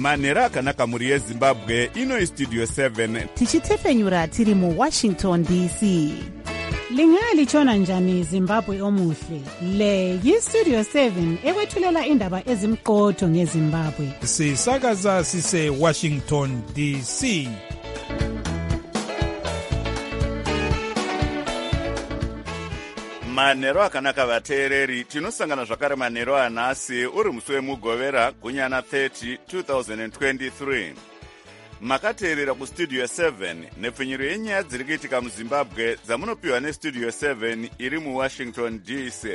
manhero akanaka mhuri yezimbabwe. Ino Studio 7 tichitefenyura tiri muWashington DC. Lingalitshona njani Zimbabwe omuhle? Le yiStudio 7 ekwethulela indaba ezimqotho ngeZimbabwe. Sisakaza sise Washington DC. manhero akanaka vateereri. Tinosangana zvakare manhero anhasi uri musi wemugovera gunyana 30 2023. Makateerera kuStudio 7 nepfenyuro yenyaya dziri kuitika muZimbabwe dzamunopiwa neStudio 7 iri muWashington DC.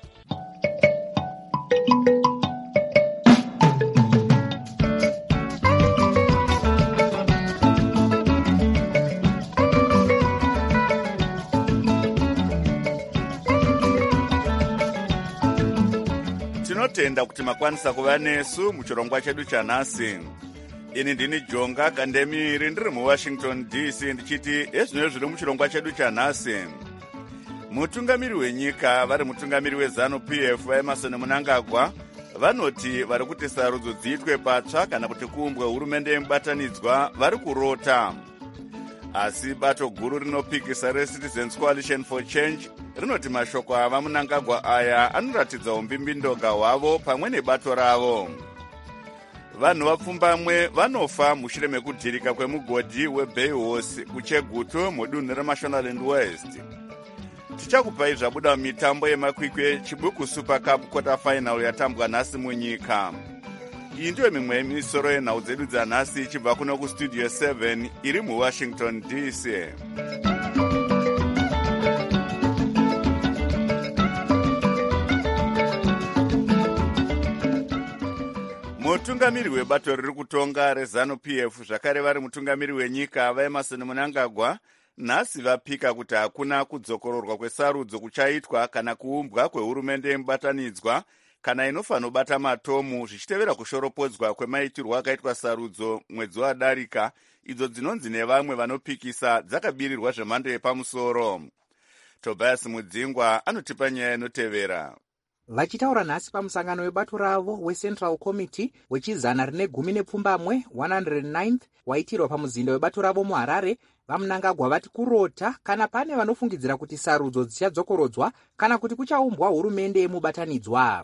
Tinotenda kuti makwanisa kuva nesu muchirongwa chedu chanhasi. Ini ndini Jonga Kandemiri ndiri muWashington DC ndichiti ezvino zviri muchirongwa chedu chanhasi. Mutungamiri wenyika vari mutungamiri weZANU-PF vaEmerson Mnangagwa vanoti vari kuti sarudzo dziitwe patsva kana kuti kuumbwe hurumende yemubatanidzwa vari kurota. Asi bato guru rinopikisa reCitizens Coalition for Change rinoti mashoko ava Mnangagwa aya anoratidza umbimbindoga hwavo pamwe nebato ravo. Vanhu vapfumbamwe vanofa mushure mekudhirika kwemugodhi weBay Horse kuChegutu mudunhu reMashonaland West. Tichakupai zvabuda mumitambo yemakwikwi chibuku Super Cup quarter final yatambwa nhasi munyika. Iyi ndiyo mimwe yemisoro yenhau dzedu dzanhasi ichibva kuno kuStudio 7 iri muWashington DC. Mutungamiri webato riri kutonga reZANU-PF zvakare vari mutungamiri wenyika vaEmerson Mnangagwa nhasi vapika kuti hakuna kudzokororwa kwesarudzo kuchaitwa kana kuumbwa kwehurumende yemubatanidzwa kana inofanobata matomu zvichitevera kushoropodzwa kwemaitirwo akaitwa sarudzo mwedzi wadarika, idzo dzinonzi nevamwe vanopikisa dzakabirirwa zvemhando yepamusoro. Tobias Mudzingwa anotipa nyaya inotevera. Vachitaura nhasi pamusangano webato ravo weCentral Committee wechizana rine 10 109th waitirwa pamuzinda webato ravo muHarare, vaMnangagwa vati kurota kana pane vanofungidzira kuti sarudzo dzichadzokorodzwa kana kuti kuchaumbwa hurumende yemubatanidzwa.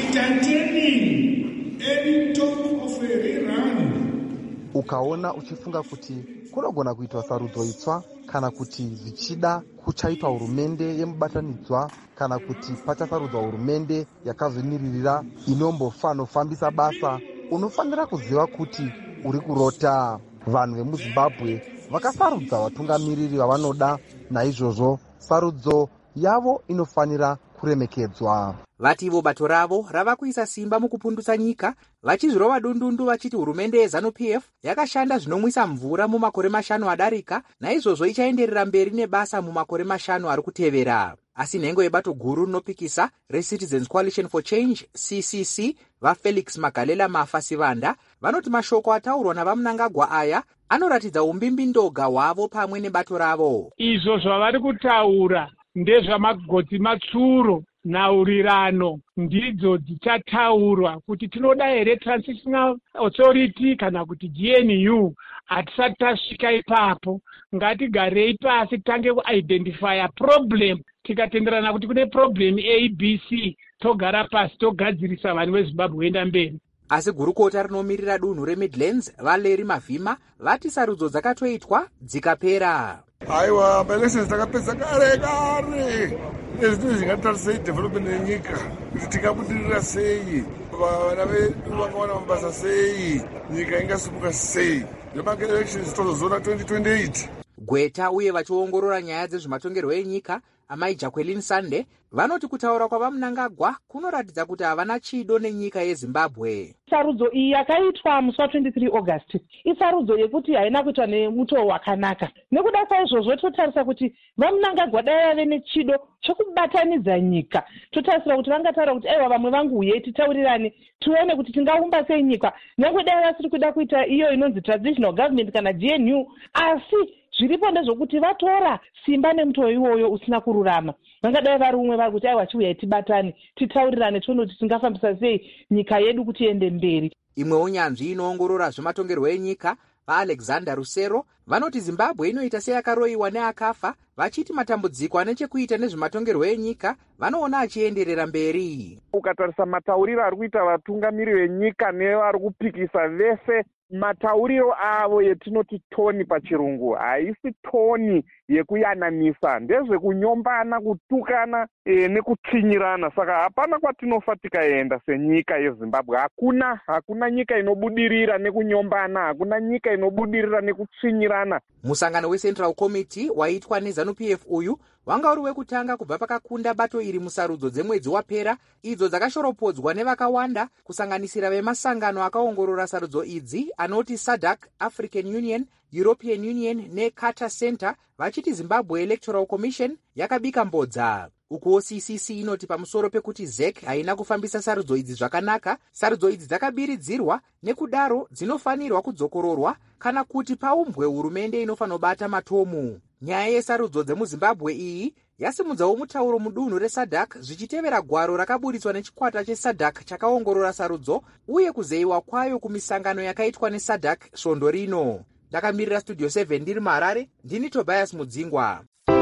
Ukaona uchifunga kuti kunogona kuitwa sarudzo itsva kana kuti zvichida kuchaitwa hurumende yemubatanidzwa kana kuti pachasarudzwa hurumende yakazvimiririra inofambisa basa, unofanira kuziva kuti uri kurota. Vanhu vemuZimbabwe vakasarudza vatungamiriri vavanoda, naizvozvo sarudzo yavo inofanira kuremekedzwa. Vati ivo bato ravo rava kuisa simba mukupundutsa nyika, vachizvirova dundundu vachiti hurumende yeZANU-PF yakashanda zvinomwisa mvura mumakore 5 adarika, naizvozvo ichaenderera mberi nebasa mumakore 5 ari kutevera. Asi nhengo yebato guru rinopikisa reCitizens Coalition for Change CCC vaFelix Magalela Mafasivanda vanoti mashoko ataurwa navaMnangagwa aya anoratidza umbimbindoga hwavo pamwe nebato ravo. Izvo zvavari kutaura ndezvamagotsi matsuro nhaurirano ndidzo dzichataurwa kuti tinoda here Transitional Authority kana kuti GNU. Hatisati tasvika ipapo, ngatigarei pasi tange kuidentifya problem. Tikatenderana kuti kune problem ABC, togara pasi togadzirisa vanhu veZimbabwe kuenda mberi. Asi gurukota rinomirira dunhu reMidlands Valeri Mavhima vati sarudzo dzakatoitwa dzikapera. Aiwa, elections dzakapedza kare. Nezvino zvingatarisei development yenyika kuti tikabudirira sei, vana vedu vangawana mabasa sei, nyika ingasimuka sei. Nemake elections tozozoona 2028. Gweta uye vachiongorora nyaya dzezvematongerwo enyika amai Jacqueline Sande vanoti kutaura kwavaMnangagwa kunoratidza kuti havana chido nenyika yeZimbabwe. Sarudzo iyi yakaitwa musi wa23 August isarudzo yekuti haina kuitwa nemutoo wakanaka. Nekuda kwaizvozvo totarisa kuti vaMnangagwa dai vave nechido chekubatanidza nyika. Totarisira kuti vangataura kuti aiwa vamwe vangu uye titaurirane tione kuti tingaumba sei nyika. Nekuda vasiri kuda kuita iyo inonzi transitional government kana GNU, asi zviripo ndezvokuti vatora simba nemutoo iwoyo usina kururama. Vangadai vari umwe vari kuti aiwa chiuya tibatane titaurirane tione kuti tingafambisa sei nyika yedu kuti iende mberi. Imwewo nyanzvi inoongorora zvematongerwo enyika vaAlexander Rusero vanoti Zimbabwe inoita seyakaroiwa neakafa, vachiti matambudziko ane chekuita nezvematongerwo enyika vanoona achienderera mberi. Ukatarisa matauriro ari kuita vatungamiri venyika nevari kupikisa vese, matauriro avo yetinoti toni pachirungu haisi toni yekuyananisa, ndezvekunyombana, kutukana nekutsinyirana. Saka hapana kwatinofa tikaenda senyika yeZimbabwe. Hakuna nyika inobudirira nekunyombana, hakuna nyika inobudirira nekutsinyirana. Musangano weCentral Committee waitwa neZANU-PF uyu wanga uri wekutanga kubva pakakunda bato iri musarudzo dzemwedzi wapera, idzo dzakashoropodzwa nevakawanda kusanganisira vemasangano akaongorora sarudzo idzi anoti SADC, African Union, European Union neCarter Center, vachiti Zimbabwe Electoral Commission yakabika mbodza. Ukuwo CCC inoti pamusoro pekuti ZEC haina kufambisa sarudzo idzi zvakanaka, sarudzo idzi dzakabiridzirwa nekudaro dzinofanirwa kudzokororwa kana kuti paumbwe hurumende inofanobata matomu. Nyaya yesarudzo dzemuZimbabwe iyi yasimudzawo mutauro mudunhu reSADC zvichitevera gwaro rakaburitswa nechikwata cheSADC chakaongorora sarudzo uye kuzeyiwa kwayo kumisangano yakaitwa neSADC svondo rino. Ndakamirira Studio 7 ndiri muHarare, ndini Tobias Mudzingwa.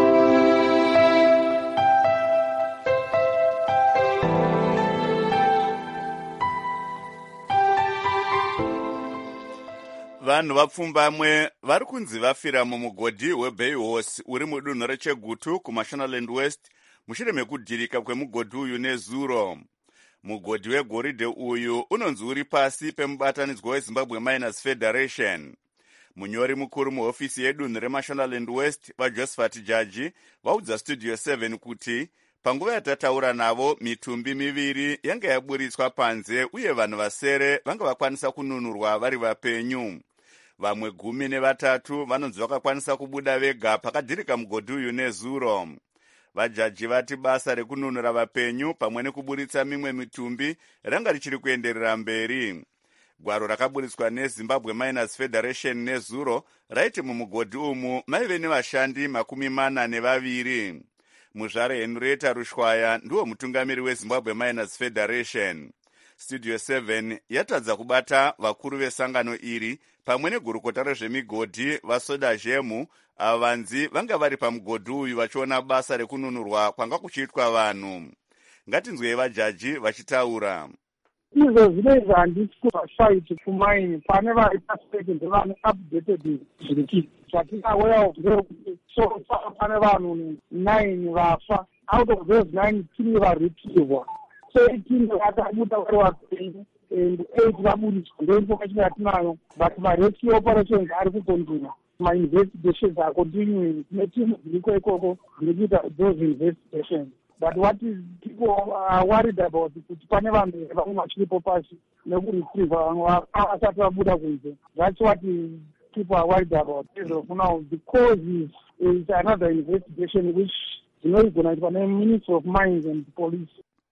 Vanhu vapfumbamwe vari kunzi vafira mumugodhi weBay Horse uri mudunhu reChegutu kuMashonaland West mushure mekudhirika kwemugodhi uyu nezuro. Mugodhi wegoridhe uyu unonzi uri pasi pemubatanidzwa weZimbabwe Miners Federation. Munyori mukuru muhofisi yedunhu reMashonaland West vaJosephat Jaji vaudza Studio 7 kuti panguva yatataura navo mitumbi miviri yanga yaburitswa panze uye vanhu vasere vanga vakwanisa kununurwa vari vapenyu. Vamwe 13 vanonzi vakakwanisa kubuda vega pakadhirika mugodhi uyu nezuro. Vajaji vati basa rekununura vapenyu pamwe nekuburitsa mimwe mitumbi ranga richiri kuenderera mberi. Gwaro rakaburitswa neZimbabwe Miners Federation nezuro raiti mumugodhi umu maive nevashandi 42. Muzvare Henrietta Rushwaya ndiwo mutungamiri weZimbabwe Miners Federation. Studio 7 yatadza kubata vakuru vesangano iri pamwe negurukota rezvemigodhi vaSoda Zhemu avanzi vanga vari pamugodhi uyu vachiona basa rekununurwa kwanga kuchiitwa vanhu. Ngatinzwei vajaji vachitaura. Izvo zvinezvi handisi kuvashaiti kumaini pane vari paseke ndevane updated zviri zvatinaware of zveekuti so pane vanhu 9 vafa, out of those 9 3 varetrievwa, so 18 vakabuda vari vapenyu and 8 vaburitswa. Ndoinformation yatinayo, but marescue operations ari kukontinua, ma-investigations are continuing netimu dziriko ikoko dziri kuita those investigations. But what is people are worried about kuti pane vanhu vamwe vachiripo pasi nekuretrieva vamwe vasati vabuda kunze. That's what people are worried about. So now the cause is another investigation which inogona kuitwa neMinistry of Mines and Police.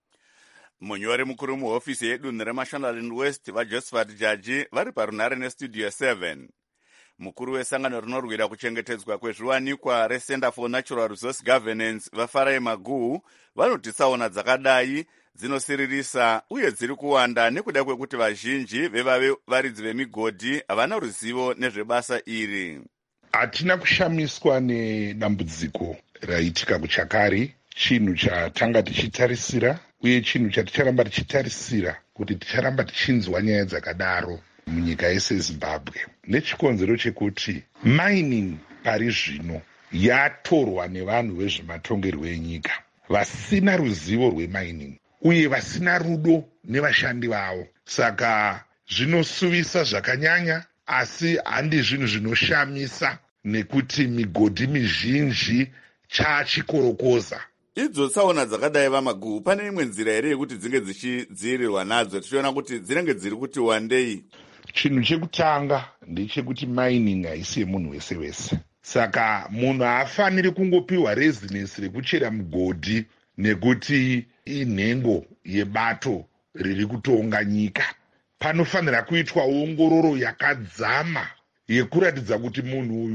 Munyori mukuru muhofisi yedunhu reMashonaland West vaJosephat Jaji vari parunhare neStudio 7. Mukuru wesangano rinorwira kuchengetedzwa kwezviwanikwa reCenter for Natural Resource Governance vaFarai Maguhu vanoti tsaona dzakadai dzinosiririsa uye dziri kuwanda nekuda kwekuti vazhinji vevaridzi vemigodhi havana ruzivo nezvebasa iri. Hatina kushamiswa nedambudziko raitika kuchakare, chinhu chatanga tichitarisira uye chinhu chaticharamba tichitarisira kuti ticharamba tichinzwa nyaya dzakadaro munyika yese Zimbabwe. Nechikonzero chekuti mining pari zvino yatorwa nevanhu vezvematongerwo enyika vasina ruzivo rwemining uye vasina rudo nevashandi vavo. Saka zvinosuvisa zvakanyanya, asi handi zvinhu zvinoshamisa nekuti migodhi mizhinji chachikorokoza. Idzo tsaona dzakadai vaMaguhu, pane imwe nzira here yekuti dzinge dzichidzivirirwa nadzo tichiona kuti dzinenge dziri kuti wandei? Chinhu chekutanga ndechekuti mining haisi yemunhu wese wese. Saka munhu haafaniri kungopiwa rezinesi rekuchera mugodhi nekuti inhengo yebato riri kutonga nyika. Panofanira kuitwa ongororo yakadzama yekuratidza kuti munhu uyu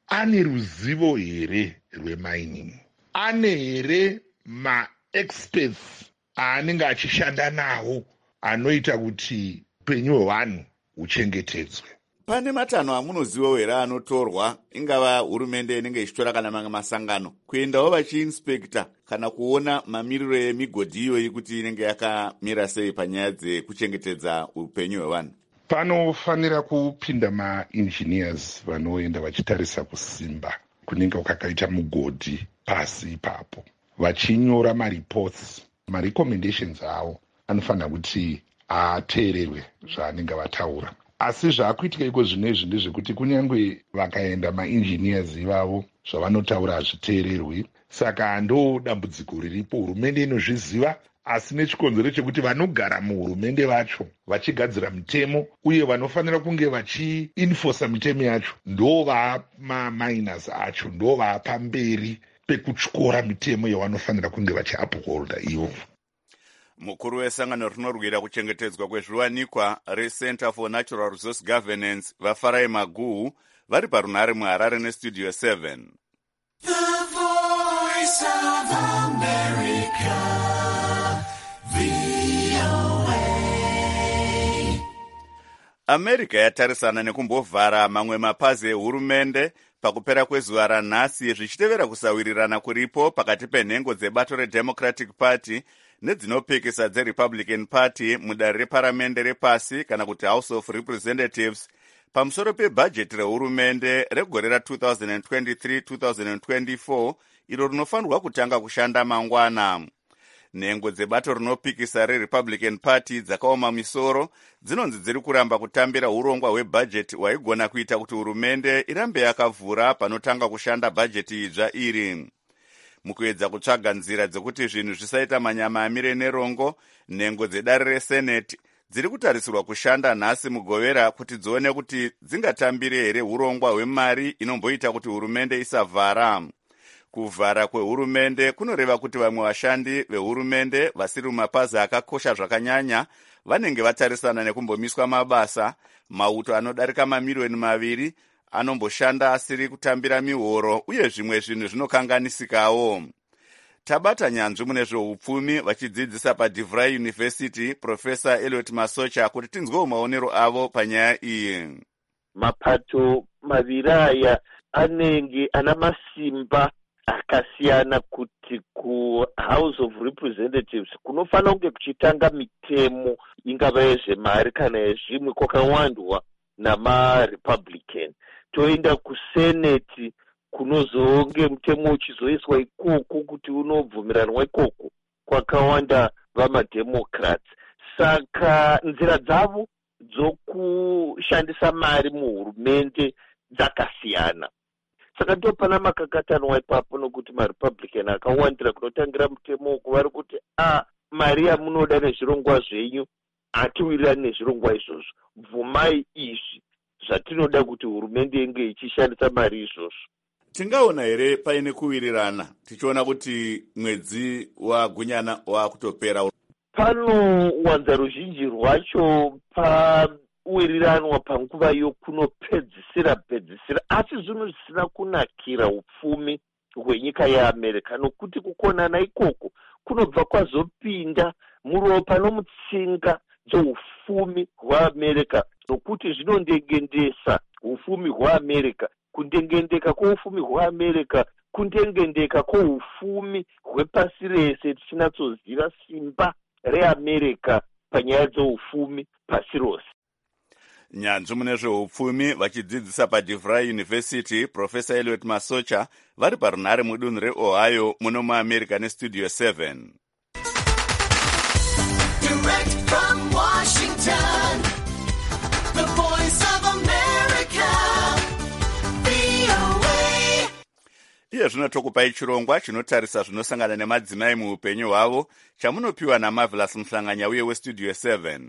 ane ruzivo here rwemining, ane here maexperts aanenge achishanda nawo anoita kuti upenyu hwevanhu huchengetedzwe. Pane matanho amunoziva here anotorwa, ingava hurumende inenge ichitora kana mamwe masangano, kuendawo vachiinspekta kana kuona mamiriro emigodhi iyoyi kuti inenge yakamira sei panyaya dzekuchengetedza upenyu hwevanhu? Panofanira kupinda mainjiniers vanoenda vachitarisa kusimba kunenge kwakaita mugodhi pasi ipapo, vachinyora mareports, marecommendations avo anofanira kuti ateererwe zvaanenge vataura. Asi zvaakuitika iko zvinezvi ndezvekuti kunyange vakaenda mainjiniers ivavo zvavanotaura hazviteererwi. Saka ndo dambudziko riripo. Hurumende inozviziva, asi nechikonzero chekuti vanogara muhurumende vacho vachigadzira mitemo uye vanofanira kunge vachiinforsa mitemo yacho ndo vamaminers acho, ndo vapamberi pekutyora mitemo yavanofanira kunge vachiupholda ivo. Mukuru wesangano rinorwira kuchengetedzwa kwezviwanikwa reCenter for Natural Resource Governance vaFarai Maguhu vari parunhare muHarare neStudio 7. The Voice of America, VOA. America yatarisana nekumbovhara mamwe mapazi ehurumende pakupera kwezuva ranhasi zvichitevera kusawirirana kuripo pakati penhengo dzebato reDemocratic Party nedzinopikisa dzeRepublican Party mudare reparamende repasi kana kuti House of Representatives pamusoro pebhajeti rehurumende regore ra2023-2024 iro rinofanirwa kutanga kushanda mangwana. Nhengo dzebato rinopikisa reRepublican Party dzakaoma misoro dzinonzi dziri kuramba kutambira urongwa hwebhajeti hwaigona kuita kuti hurumende irambe yakavhura panotanga kushanda bhajeti idzva iri. Mukuedza kutsvaga nzira dzekuti zvinhu zvisaita manyama amire nerongo, nhengo dzedare reSenate dziri kutarisirwa kushanda nhasi mugovera kuti dzione kuti dzingatambire here urongwa hwemari inomboita kuti hurumende isavhara. Kuvhara kwehurumende kunoreva kuti vamwe vashandi vehurumende vasiri mumapazi akakosha zvakanyanya vanenge vatarisana nekumbomiswa mabasa. Mauto anodarika mamiliyoni 2 anomboshanda asiri kutambira mihoro uye zvimwe zvinhu zvinokanganisikawo. Tabata nyanzvi mune zveupfumi vachidzidzisa paDivry University Professor Elliot Masocha kuti tinzwewo maonero avo panyaya iyi. Mapato maviri aya anenge ana masimba akasiyana kuti kuHouse of Representatives kunofanira kunge kuchitanga mitemo ingava yezvemari kana yezvimwe kwakawandwa namaRepublican. Toenda kuSenate kunozonge mutemo uchizoiswa ikoko kuti unobvumiranwa ikoko kwakawanda vamaDemocrats. Saka nzira dzavo dzokushandisa mari muhurumende dzakasiyana. Saka ndo pana makakatanwa ipapo nokuti maRepublican akawandira kunotangira mutemo kuvari kuti mari yamunoda nezvirongwa zvenyu hatiwirirani nezvirongwa izvozvo, bvumai izvi zvatinoda kuti hurumende inge ichishandisa mari izvozvo. Tingaona here paine kuwirirana tichiona kuti mwedzi wagunyana wakutopera? Panowanza ruzhinji rwacho pauwiriranwa panguva iyo kunopedzisira asi zvinhu zvisina kunakira upfumi hwenyika yeAmerica nokuti kukonana ikoko kunobva kwazopinda muropa nomutsinga dzoufumi hwaAmerica nokuti zvinondengendesa ufumi hwaAmerica, kundengendeka kwoufumi hwaAmerica, kundengendeka kwoufumi hwepasi rese tichinatsoziva simba reAmerica panyaya dzoufumi pasi rose. Nyanzvi mune zveupfumi vachidzidzisa paDivry University Professor Elliot Masocha vari parunhare mudunhu reOhio muno muAmerica neStudio 7. Direct from Washington, the Voice of America, VOA. Iye zvino tokupai chirongwa chinotarisa zvinosangana nemadzimai muupenyu hwavo chamunopiwa naMarvelous Muhlanganya uye weStudio 7.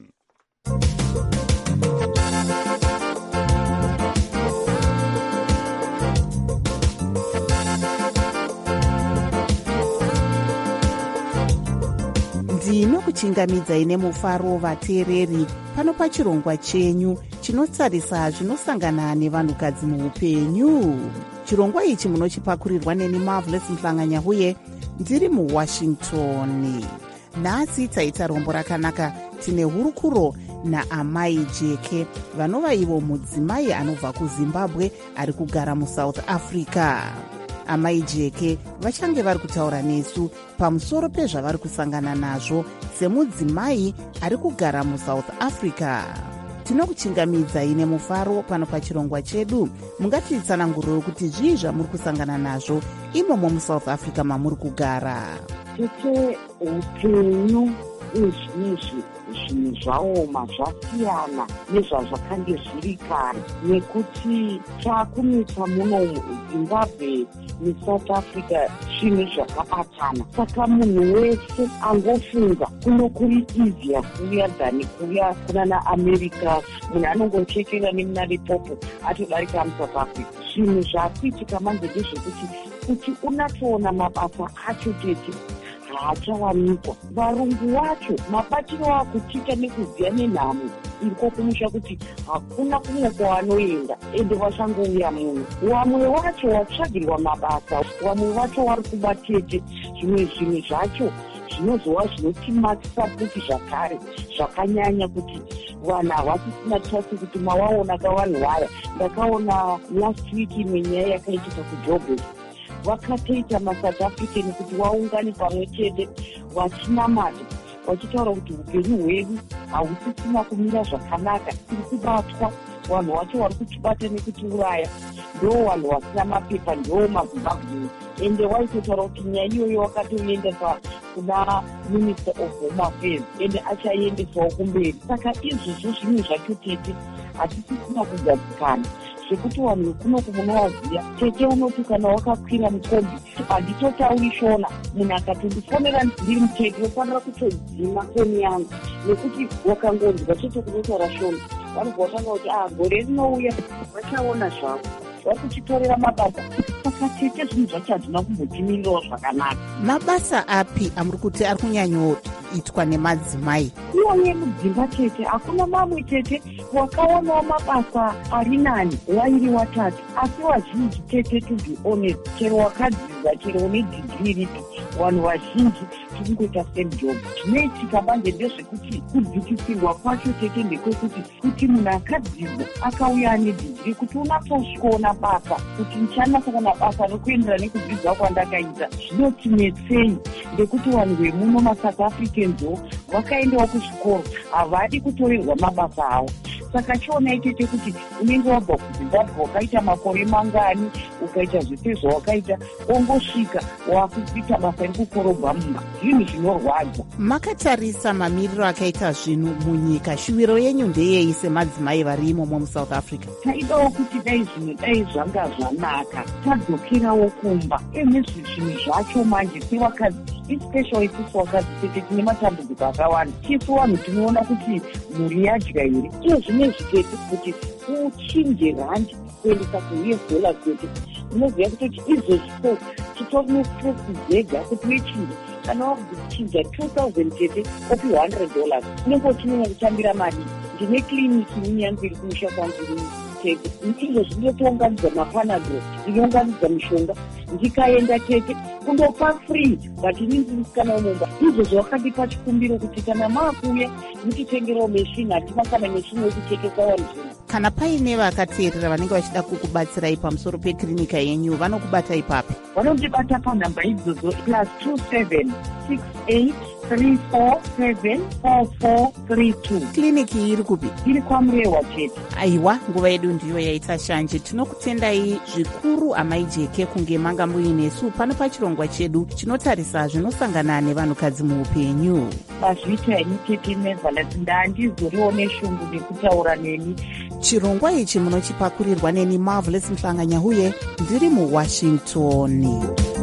ndinokuchingamidzai nemufaro vateereri pano pachirongwa chenyu chinotarisa zvinosangana nevanhukadzi muupenyu. chirongwa ichi munochipakurirwa neni Marvelous Mhlanga-Nyahuye, ndiri muwashington. Nhasi taita rombo rakanaka. Tine hurukuro naamai Jeke, vanova ivo mudzimai anobva kuZimbabwe ari kugara muSouth Africa. Amai Jeke vachange vari kutaura nesu pamusoro pezvavari kusangana nazvo semudzimai ari kugara muSouth Africa. Tinokuchingamidzai nemufaro pano pachirongwa chedu. Mungatitsanangurire kuti zvii zvamuri kusangana nazvo imomo muSouth Africa mamuri kugara. Tete upenyu izvizvi zvinhu zvaoma zvasiyana nezvazvakange zviri kare, nekuti taakunetsa muno muZimbabwe neSouth Africa zvinhu zvakabatana. Saka munhu wese angofunga kuno kuri easier kuuya dhani kuuya kunana America. Munhu anongochekera nemuna Limpopo atodarika muSouth Africa. Zvinhu zvaakuitika manje ndezvekuti kuti unatoona mabasa acho tete haachawanikwa. Varungu vacho mabatiro akutiita nekuziya nenhamo iriko kumusha kuti hakuna kumwe kwavanoenda ende vachangouya muno. Vamwe vacho vatsvagirwa mabasa, vamwe vacho vari kuba tete. Zvimwe zvinhu zvacho zvinozova zvinotimatsisa kuti zvakare zvakanyanya kuti vanhu havasisina trust kuti mavaona kavanhu vaya. Ndakaona last week imwe nyaya yakaitika kuJoburg. Vakatoita maSouth African kuti vaungane pamwe chete vachinamata vachitaura kuti upenyu hwedu hahusisina kumira zvakanaka, tiri kubatwa. Vanhu vacho vari kutibata nekutiuraya ndo vanhu vasina mapepa, ndo maZimbabwe. Ende waitotaura kuti nyaya iyoyo wakatoiendesa kuna Minister of Home Affairs ende achaiendesawo kumberi. Saka izvozvo zvinhu zvacho tete hatisisina kugadzikana zvekuti vanhu kuno kumunovaziya. Tete unoti kana wakakwira mukombi handitotauri shona, munhu akatondifonera ndiri mutete ofanira kutodzima foni yangu nekuti wakangonzwa chete kunotaura shona. Vanobva vatanga kuti gore rinouya vachaona zvavo, vari kuchitorera mabasa. Saka tete zvinhu zvacho hazvina kumbotimirirawo zvakanaka. Mabasa api amuri kuti ari kunyanyoitwa nemadzimai? Iwoye mudzimba tete hakuna mamwe tete wakaonawo mabasa ari nani wairi watatu. Asi vazhinji tete, to be honest, chero wakadzidza, chero une digiri ripi, vanhu vazhinji tiri kuita same job. Zvinoitika manje ndezvekuti kudzikisirwa kwacho tete ndekwekuti kuti munhu akadzidza akauya ane digiri kuti unatosvikoona basa kuti ndichanasa kana basa rekuendera nekudzidza kwandakaita zvinotinetsei. Ndekuti vanhu vemuno maSouth Africans vakaendawo kuzvikoro havadi kutorerwa mabasa avo. Saka chionai tete kuti unenge wabva kuZimbabwe wakaita makore mangani, ukaita zvese zvawakaita, ongosvika wakuita basa rekukorobha mumba. Zvinhu zvinorwadza. Makatarisa mamiriro akaita zvinhu munyika, shuviro yenyu ndeyei semadzimai vari imomo muSouth Africa? Taidawo kuti dai zvinhu dai zvanga zvanaka, tadzokerawo kumba. Nezvi zvinhu zvacho manje sevakadzi, especially isusu vakadzi tete tine matambudziko akawanda. Tisu vanhu tinoona kuti mhuri yadya here. Iyo zvinezvi tete kuti uchinje randi kuendesa kuUS dollars tete, unoziva kutoti izvozvo titori nestress dzega kuti wechinja kana wakuchinja 2000 tete opi $100 unenge uchinenya kutambira mari. Ndine kliniki nini yangu iri kumusha kwangu tete, ndizvo zvinotounganidza mapanadol, ndinounganidza mishonga, ndikaenda tete kundopa free but inini ndisikanawo mumba. Izvo zvavakandipa chikumbiro kuti kana maakuuya mutitengerawo meshini, hatina kana meshini wekutekesa vanhu zvinhu. Kana paine vakateerera vanenge vachida kukubatsirai pamusoro peklinika yenyu, vanokubata ipapi? Vanondibata panhamba idzodzo +27 68 3474432. Kliniki iri kupi? Iri kwaMurehwa chete. Aiwa, nguva yedu ndiyo yaita shanje. Tinokutendai zvikuru amai Jeke kunge manga muinesu pano pachirongwa chedu chinotarisa zvinosangana nevanhukadzi muupenyu. Mazvita ini tete Marvelous, ndandizoriwo neshungu nekutaura neni. Chirongwa ichi munochipakurirwa neni Marvelous Mhlanga-Nyahuye, ndiri muWashington.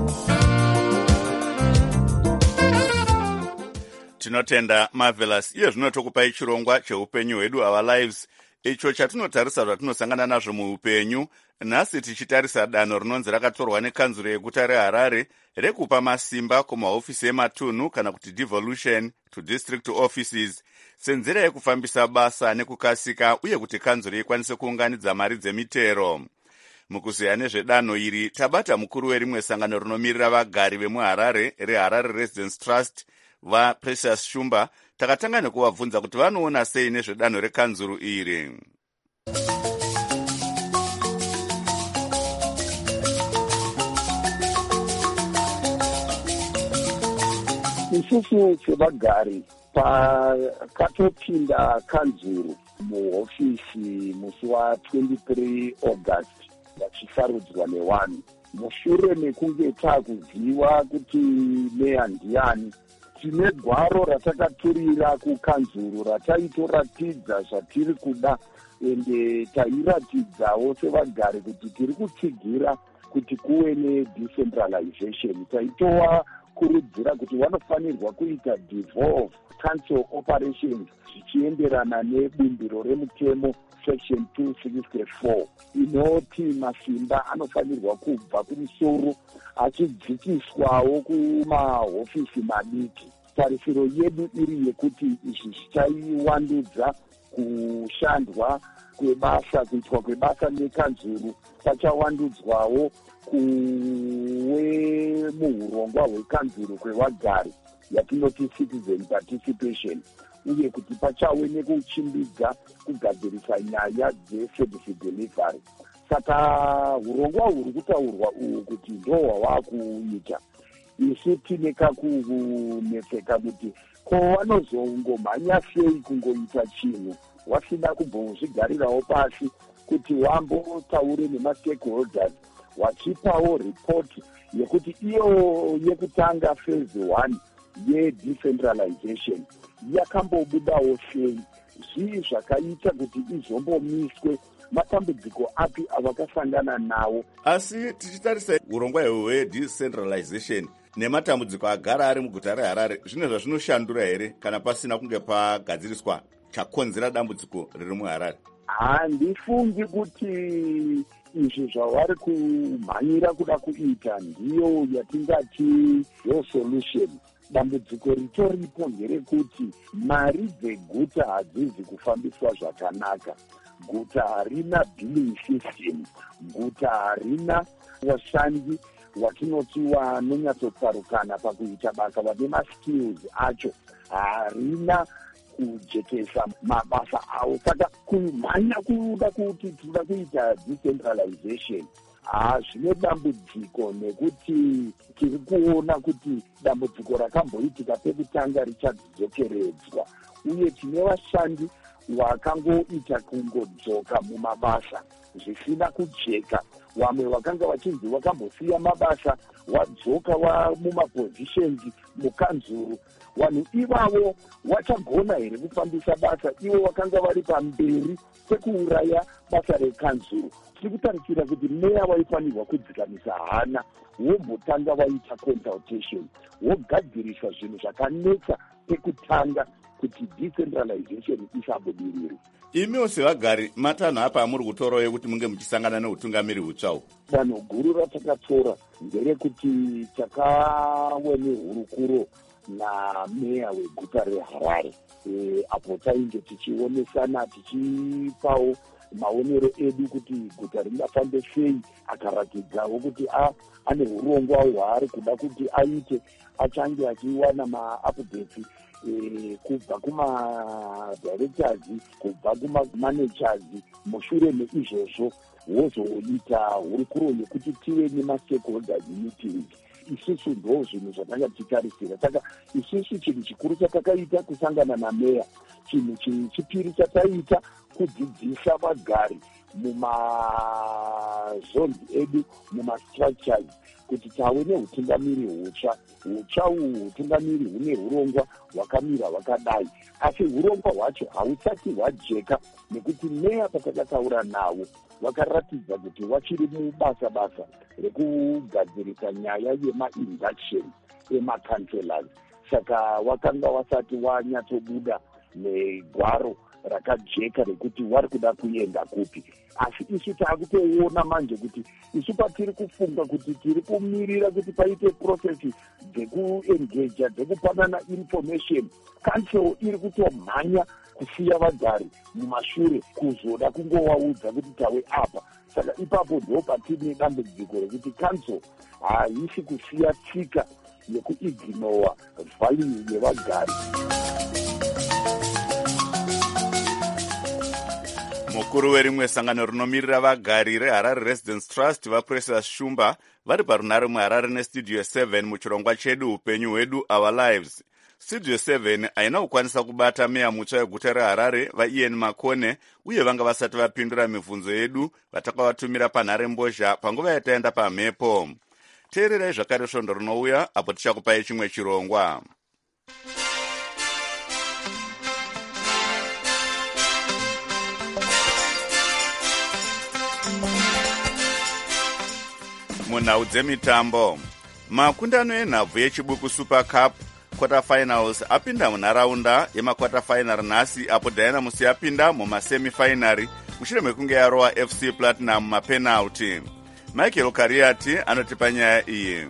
Tinotenda Marvelous. Iye zvino tokupai chirongwa cheupenyu hwedu, our lives, icho chatinotarisa zvatinosangana nazvo muupenyu. Nhasi tichitarisa danho rinonzi rakatorwa nekanzuro yeguta reHarare rekupa masimba kumahofisi ematunhu kana kuti devolution to district offices senzira yekufambisa basa nekukasika uye kuti kanzuro ikwanise kuunganidza mari dzemitero. mukuzeya nezvedanho iri tabata mukuru werimwe sangano rinomirira vagari vemuharare reharare residence trust vaprecious shumba. Takatanga nekuvabvunza kuti vanoona sei nezvedanho rekanzuru iri. isusu sevagari pakatopinda kanzuru muhofisi musi wa23 August vachisarudzwa nevanhu mushure mekunge takuziva kuti meya ndiani. Tine gwaro ratakaturira kukanzuru rataitoratidza zvatiri kuda ende tairatidzawo sevagari kuti tiri kutsigira kuti kuve nedecentralization. Taitova kurudzira kuti vanofanirwa kuita devolve council operations zvichienderana nebumbiro remutemo section 264 inoti masimba anofanirwa kubva kumusoro achidzikiswawo kumahofisi madiki. Tarisiro yedu iri yekuti izvi zvichaiwandudza kushandwa kwebasa, kuitwa kwebasa nekanzuru pachawandudzwawo kuwe muhurongwa hwekanzuru kwevagari yatinoti citizen participation, uye kuti pachave nekuchimbidza kugadzirisa nyaya dzeservice delivery. Saka hurongwa huri kutaurwa uhu kuti ndo hwavakuita. Isu tine kakunetseka kuti ko vanozongomhanya sei kungoita chinhu wasina kumbozvigarirawo pasi kuti wambotaure nemastakeholders wachipawo ripoti yekuti iyo yekutanga phase 1 yedecentralization yakambobudawo sei, zvii zvakaita kuti izombomiswe, matambudziko api avakasangana nawo. Asi tichitarisa urongwa hwedecentralization nematambudziko agara ari muguta reHarare, zvine zvazvinoshandura here kana pasina kunge pagadziriswa chakonzera dambudziko riri muHarare? Handifungi kuti izvi zvavari kumhanyira kuda kuita ndiyo yatingati yo solution. Dambudziko ritoripo nderekuti mari dzeguta hadzizi kufambiswa zvakanaka. Guta harina billing system, guta harina vashandi watinoti vanonyatsotsarukana pakuita basa, vane maskills acho, harina kujekesa mabasa avo. Saka kumhanya kuda kuti tinoda kuita decentralization zvine dambudziko, nekuti tiri kuona kuti dambudziko rakamboitika pekutanga richadzokeredzwa, uye tine vashandi vakangoita kungodzoka mumabasa zvisina kujeka. Vamwe vakanga vachinzi vakambosiya mabasa wadzoka mumapositions mukanzuru. Vanhu ivavo vachagona here kufambisa basa? Ivo vakanga vari pamberi pekuuraya basa rekanzuru. Tiri kutarisira kuti meya vaifanirwa kudzikamisa hana, wombotanga vaita consultation, wogadzirisa zvinhu zvakanetsa pekutanga kuti decentralization isabudirire. Imiwo sevagari matanho apa amuri kutorawo yekuti munge muchisangana neutungamiri hutsvawo? Danho guru ratakatora nderekuti takave nehurukuro nameya weguta reHarare, apo tainge tichionesana tichipawo maonero edu kuti guta ringafambe sei. Akaratidzawo kuti ane urongwa hwaari kuda kuti aite, achange achiwana maupdates kubva kumadirectors, kubva kumamanagers. Mushure meizvozvo wozoita hurukuro yekuti tive nemastakeholders meetings. Isusu ndo zvinhu zvatanga tichitarisira. Saka isusu chinhu chikuru chatakaita kusangana nameya. Chinhu chipiri chataita kudzidzisa vagari mumazones edu, mumastructures, kuti tave neutungamiri hutsva. Hutsva uhu utungamiri hune hurongwa hwakamira hwakadai, asi hurongwa hwacho hausati hwajeka, nekuti meya patakataura navo vakaratidza kuti vachiri mubasa rekugadzirisa nyaya yema-induction emacancelors. Saka wakanga wasati wanyatsobuda negwaro rakajeka rekuti vari kuda kuenda kupi. Asi isu taakutoona manje kuti isu patiri kufunga kuti tiri kumirira kuti paite processes dzekuengeja, dzekupanana information, council iri kutomhanya kusiya vagari mumashure kuzoda kungovaudza kuti tawe apa. saka ipapo ndo patine dambudziko rekuti council haisi kusiya tsika yekuignora value yevagari. mukuru werimwe sangano rinomirira vagari reharare residence trust vaprecious shumba vari parunare muharare nestudio 7 muchirongwa chedu upenyu hwedu our lives. studio 7 haina kukwanisa kubata meya mutsva yeguta reharare vaian makone uye vanga vasati vapindura mibvunzo yedu vatakavatumira panhare mbozha panguva yataenda pamhepo. teererai zvakare svondo rinouya apo tichakupai chimwe chirongwa. munhau dzemitambo, makundano enhabvu yechibuku super cup quarter finals apinda munharaunda yemaquarter final nhasi apo dynamos yapinda mumasemifinary mushure mekunge yarova FC Platinum mapenalty. Michael Kariati anotipa nyaya iyi.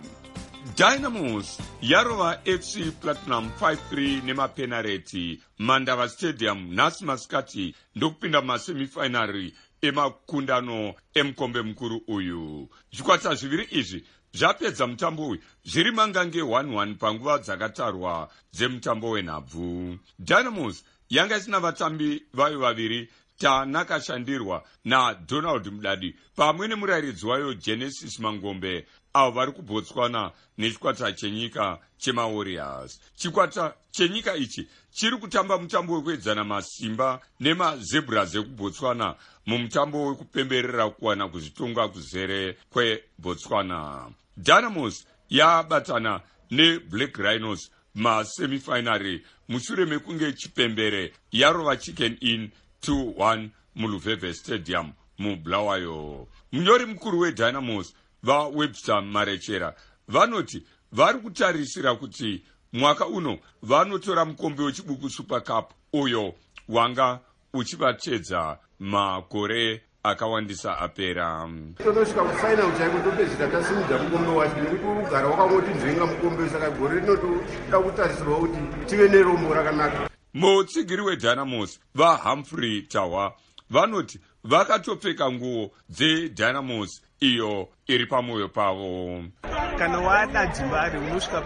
Dynamos yarova FC Platinum 5-3 nemapenalty Mandava Stadium nhasi masikati ndokupinda mumasemifinary emakundano emukombe mukuru uyu. Zvikwata zviviri izvi zvapedza mutambo uyu zviri mangange 1-1 panguva dzakatarwa dzemutambo wenhabvu. Dynamos yanga isina vatambi vayo vaviri tanakashandirwa naDonald Mudadi pamwe nemurayiridzi wayo Genesis Mangombe avo vari kubotswana nechikwata chenyika chemawarriors. Chikwata chenyika ichi chiri kutamba mutambo wekuedzana masimba nemazebras ekubotswana mumutambo wekupemberera kuwana kuzvitonga kuzere kweBotswana. Dynamos yabatana neBlack Rhinos masemifinary mushure mekunge chipembere yarova Chicken Inn 2-1 muLuveve Stadium muBulawayo. Munyori mukuru weDynamos vaWebster Marechera vanoti vari kutarisira kuti mwaka uno vanotora mukombe wechibuku Super Cup uyo wanga uchivatedza makore akawandisa apera. Tonosvika kufainal chaiko topedzisira tasimudza mukombe wacho nekuti kugara wakangoti nzvenga mukombe saka gore rinotoda kutarisirwa kuti tive nerombo rakanaka. Mutsigiri weDynamos vaHumphrey Tawa vanoti vakatopfeka nguo dzeDynamos iyo iri pamwoyo pavo. Kana wada Dzimbari unosvika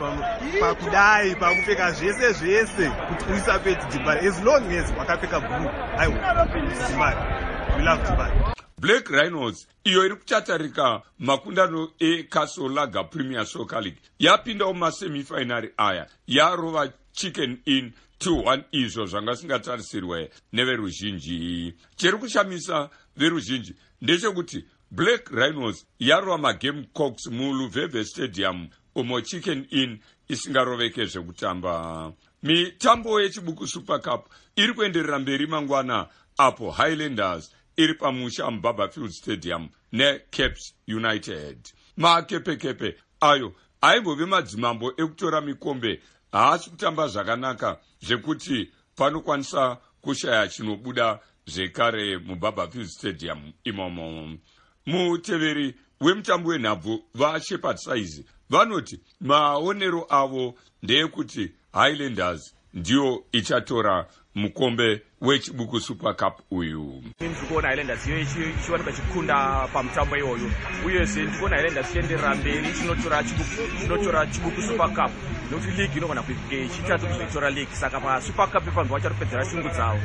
pakudai pakupfeka zvese zvese kuti uisapedzi Dzimbari as long as wakapfeka blue. Aiwa Dzimbari, we love Dzimbari. Black Rhinos iyo iri kuchatarika makundano eCastle Lager Premier Soccer League yapindawo mumasemifinary aya yarova Chicken Inn 2-1 izvo zvanga singatarisirwe neveruzhinji. Chiri kushamisa veruzhinji ndechekuti Black Rhinos yarova maGamecocks muLuveve Stadium umo Chicken Inn isingaroveke zvekutamba. Mitambo yechibuku Super Cup iri kuenderera mberi mangwana apo Highlanders iri pamusha muBarberfield Stadium neCapes United. Makepekepe ayo aimbove madzimambo ekutora mikombe haasi kutamba zvakanaka zvekuti panokwanisa kushaya chinobuda zvekare muBarberfield Stadium imomo. Muteveri wemutambo wenhabvu vaShepherd Size vanoti maonero avo ndeyekuti Highlanders ndiyo ichatora mukombe wechibuku Super Cup uyu. Ndikuona Highlanders iyo ichiwanika chikunda pamutambo iwoyo uyezve ndikuona Highlanders ichienderera mberi chinotora chibuku Super Cup nokuti league inogona kuike chitatu kuzoitora league saka paSuper Cup ipanhu vachatopedzera shungu dzavo.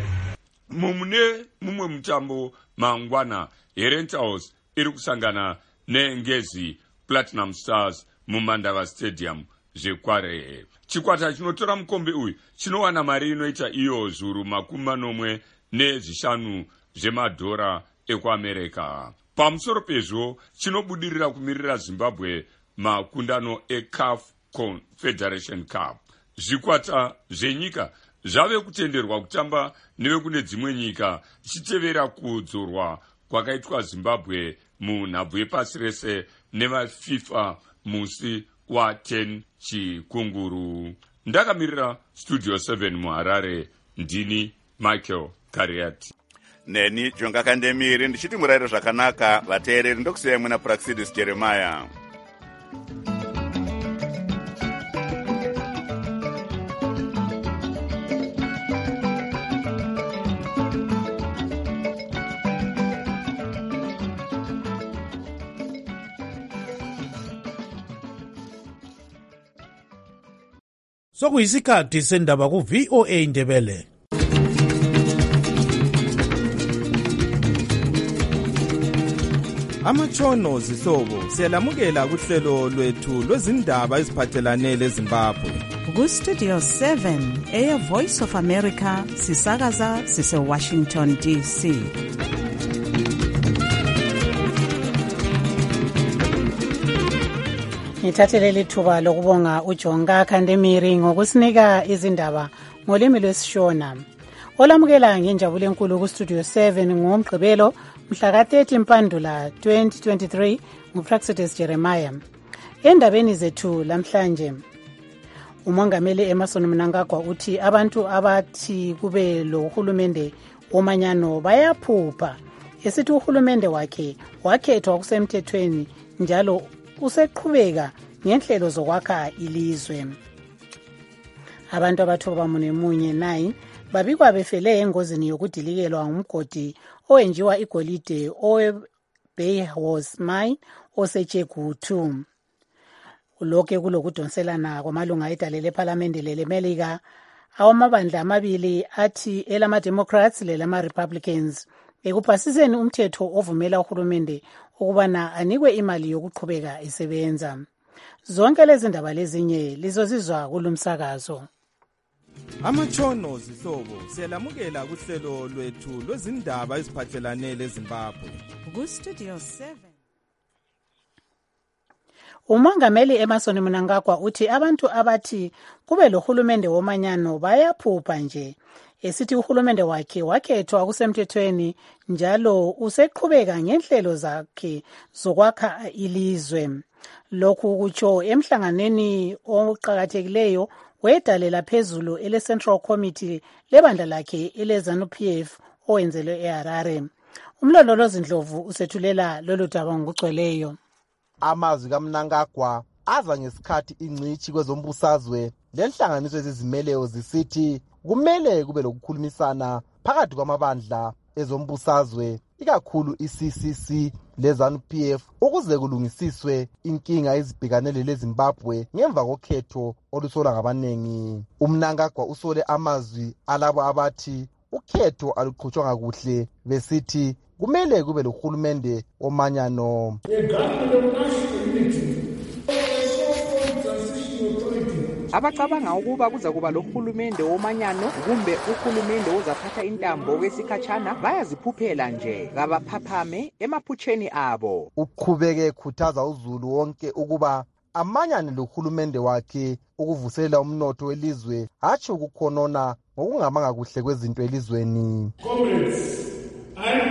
Mumune mumwe mutambo mangwana Herentals iri kusangana neNgezi Platinum Stars muMandava Stadium zvekware. Chikwata chinotora mukombe uyu chinowana mari inoita iyo zviuru 45 zvemadhora ekuAmerika. Pamusoro pezvo chinobudirira kumirira Zimbabwe makundano eCAF Confederation Cup. Zvikwata zvenyika zvave kutenderwa kutamba nevekune dzimwe nyika chitevera kudzorwa kwakaitwa Zimbabwe munhabvu yepasi rese nevaFIFA musi wa10 chikunguru. Ndakamirira Studio 7 muHarare ndini Michael Kariati. Neni Jonga Kandemiri ndichiti murayiro zvakanaka vateereri ndokusiyai muna Praxidis Jeremiah. sokuyisikhathi sendaba ku-VOA Indebele. Amatshono zihlobo siyalamukela kuhlelo lwethu lwezindaba eziphathelane leZimbabwe. Ku-Studio 7 Air Voice of America sisakaza sise-Washington DC. Ngithathele lithuba lokubonga uJonga Khandemiri ngokusinika izindaba ngolimi lwesiShona. Olamukela ngenjabulo enkulu ku-Studio 7 ngomgqibelo mhla ka-30 Mpandula 2023 nguPraxidus Jeremiah. Endabeni zethu lamhlanje, umongameli Emmerson Mnangagwa uthi abantu abathi kube lo uhulumende womanyano bayaphupha, esithi uhulumende wakhe wakhethwa kusemthethweni njalo useqhubeka ngenhlelo zokwakha ilizwe. Abantu abathobamunye 9 babikwa befele engozini yokudilikelwa ngumgodi owenjiwa igolide owe-Bayhorse Mine oseJegutu. Lokho kulokudonselana kwamalunga edale lephalamende lelemelika awamabandla amabili athi elama-Democrats lelama-Republicans ekuphasiseni umthetho ovumela uhulumende ukubana anikwe imali yokuqhubeka isebenza. Zonke lezi ndaba lezinye lizozizwa kulumsakazo. Amatshono zihlobo siyalamukela kuhlelo lwethu lwezindaba eziphathelane leZimbabwe. Ku-Studio 7 Umongameli Emmerson Mnangagwa uthi abantu abathi kube lohulumende womanyano bayaphupha nje, esithi uhulumende wakhe wakhethwa kusemthethweni njalo useqhubeka ngenhlelo zakhe zokwakha ilizwe. Lokhu kutsho emhlanganweni oqhakathekileyo wedalela phezulu ele-Central Committee lebandla lakhe ele-ZANU-PF owenzelwe eHarare. Umlondolozi Ndlovu usethulela lolu daba ngokugcweleyo. Amazwi kaMnangagwa aza ngesikhathi ingcitshi kwezombusazwe lenhlanganiso ezizimeleyo zisithi kumele kube lokukhulumisana phakathi kwamabandla ezombusazwe ikakhulu iCCC leZANU-PF ukuze kulungisiswe inkinga ezibhekanele leZimbabwe ngemva kokhetho olusolwa ngabanengi. UMnangagwa usole amazwi alabo abathi ukhetho aluqhutshwanga kuhle besithi kumele kube lohulumende womanyano. Abacabanga ukuba kuza kuba lohulumende womanyano kumbe uhulumende ozaphatha intambo kwesikhatshana bayaziphuphela nje, kabaphaphame emaphutsheni abo. Uqhubeke khuthaza uzulu wonke ukuba amanyane lohulumende wakhe ukuvuselela umnotho welizwe hatshi ukukhonona ngokungamanga kuhle kwezinto elizweni. Comrades, I am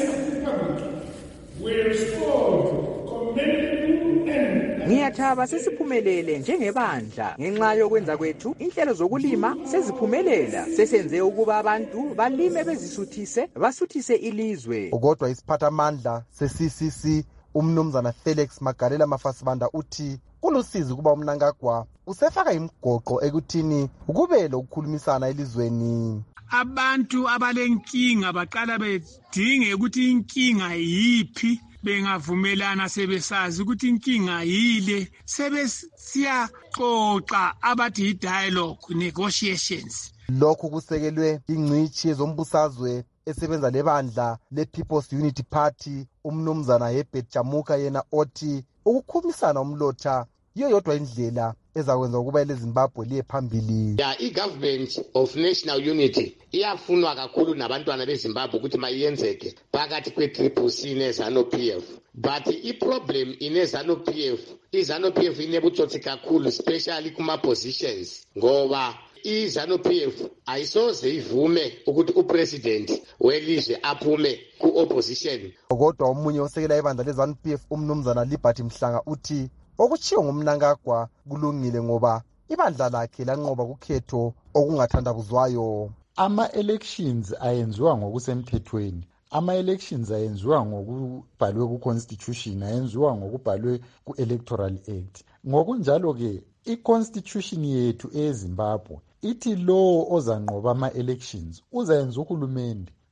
we restored commendable and Ngiyathaba sesiphumelele njengebandla ngenxa yokwenza kwethu inhlelo zokulima seziphumelela, sesenze ukuba abantu balime bezisuthise basuthise ilizwe. Kodwa isiphathamandla se-CCC umnumzana Felix Magalela Mafasibanda uthi kulusizi kuba uMnangagwa usefaka imigoqo ekuthini kube lokukhulumisana elizweni. Abantu abalenkinga baqala bedinge ukuthi inkinga yiphi, bengavumelana sebesazi ukuthi inkinga yile, sebesiyaxoxa abathi dialogue negotiations. Lokhu kusekelwe ingcitshi yezombusazwe esebenza lebandla le-People's Unity Party umnumzana Herbert Jamuka yena othi ukukhulumisana umlotha yiyo yodwa indlela ezakwenza ukuba eleZimbabwe liye phambili. I-government of national unity iyafunwa kakhulu nabantwana beZimbabwe ukuthi mayenzeke phakathi kwe-CCC ne-ZANU-PF, but i-problem ine-ZANU-PF, i-ZANU-PF inebutsotsi kakhulu especially kuma-positions ngoba i-ZANU-PF ayisoze ivume ukuthi upresident welizwe aphume ku-opposition. Kodwa omunye osekela ibandla le-ZANU-PF umnumzana Liberty Mhlanga uthi okutshiwo ngumnangagwa kulungile ngoba ibandla lakhe lanqoba kukhetho okungathandabuzwayo. Ama-elections ayenziwa ngokusemthethweni. Ama-elections ayenziwa ngokubhalwe ku-constitution, ayenziwa ngokubhalwe ku-electoral act. Ngokunjalo-ke i-constitution yethu ezimbabwe ithi lowo ozanqoba ama-elections uzayenza uhulumende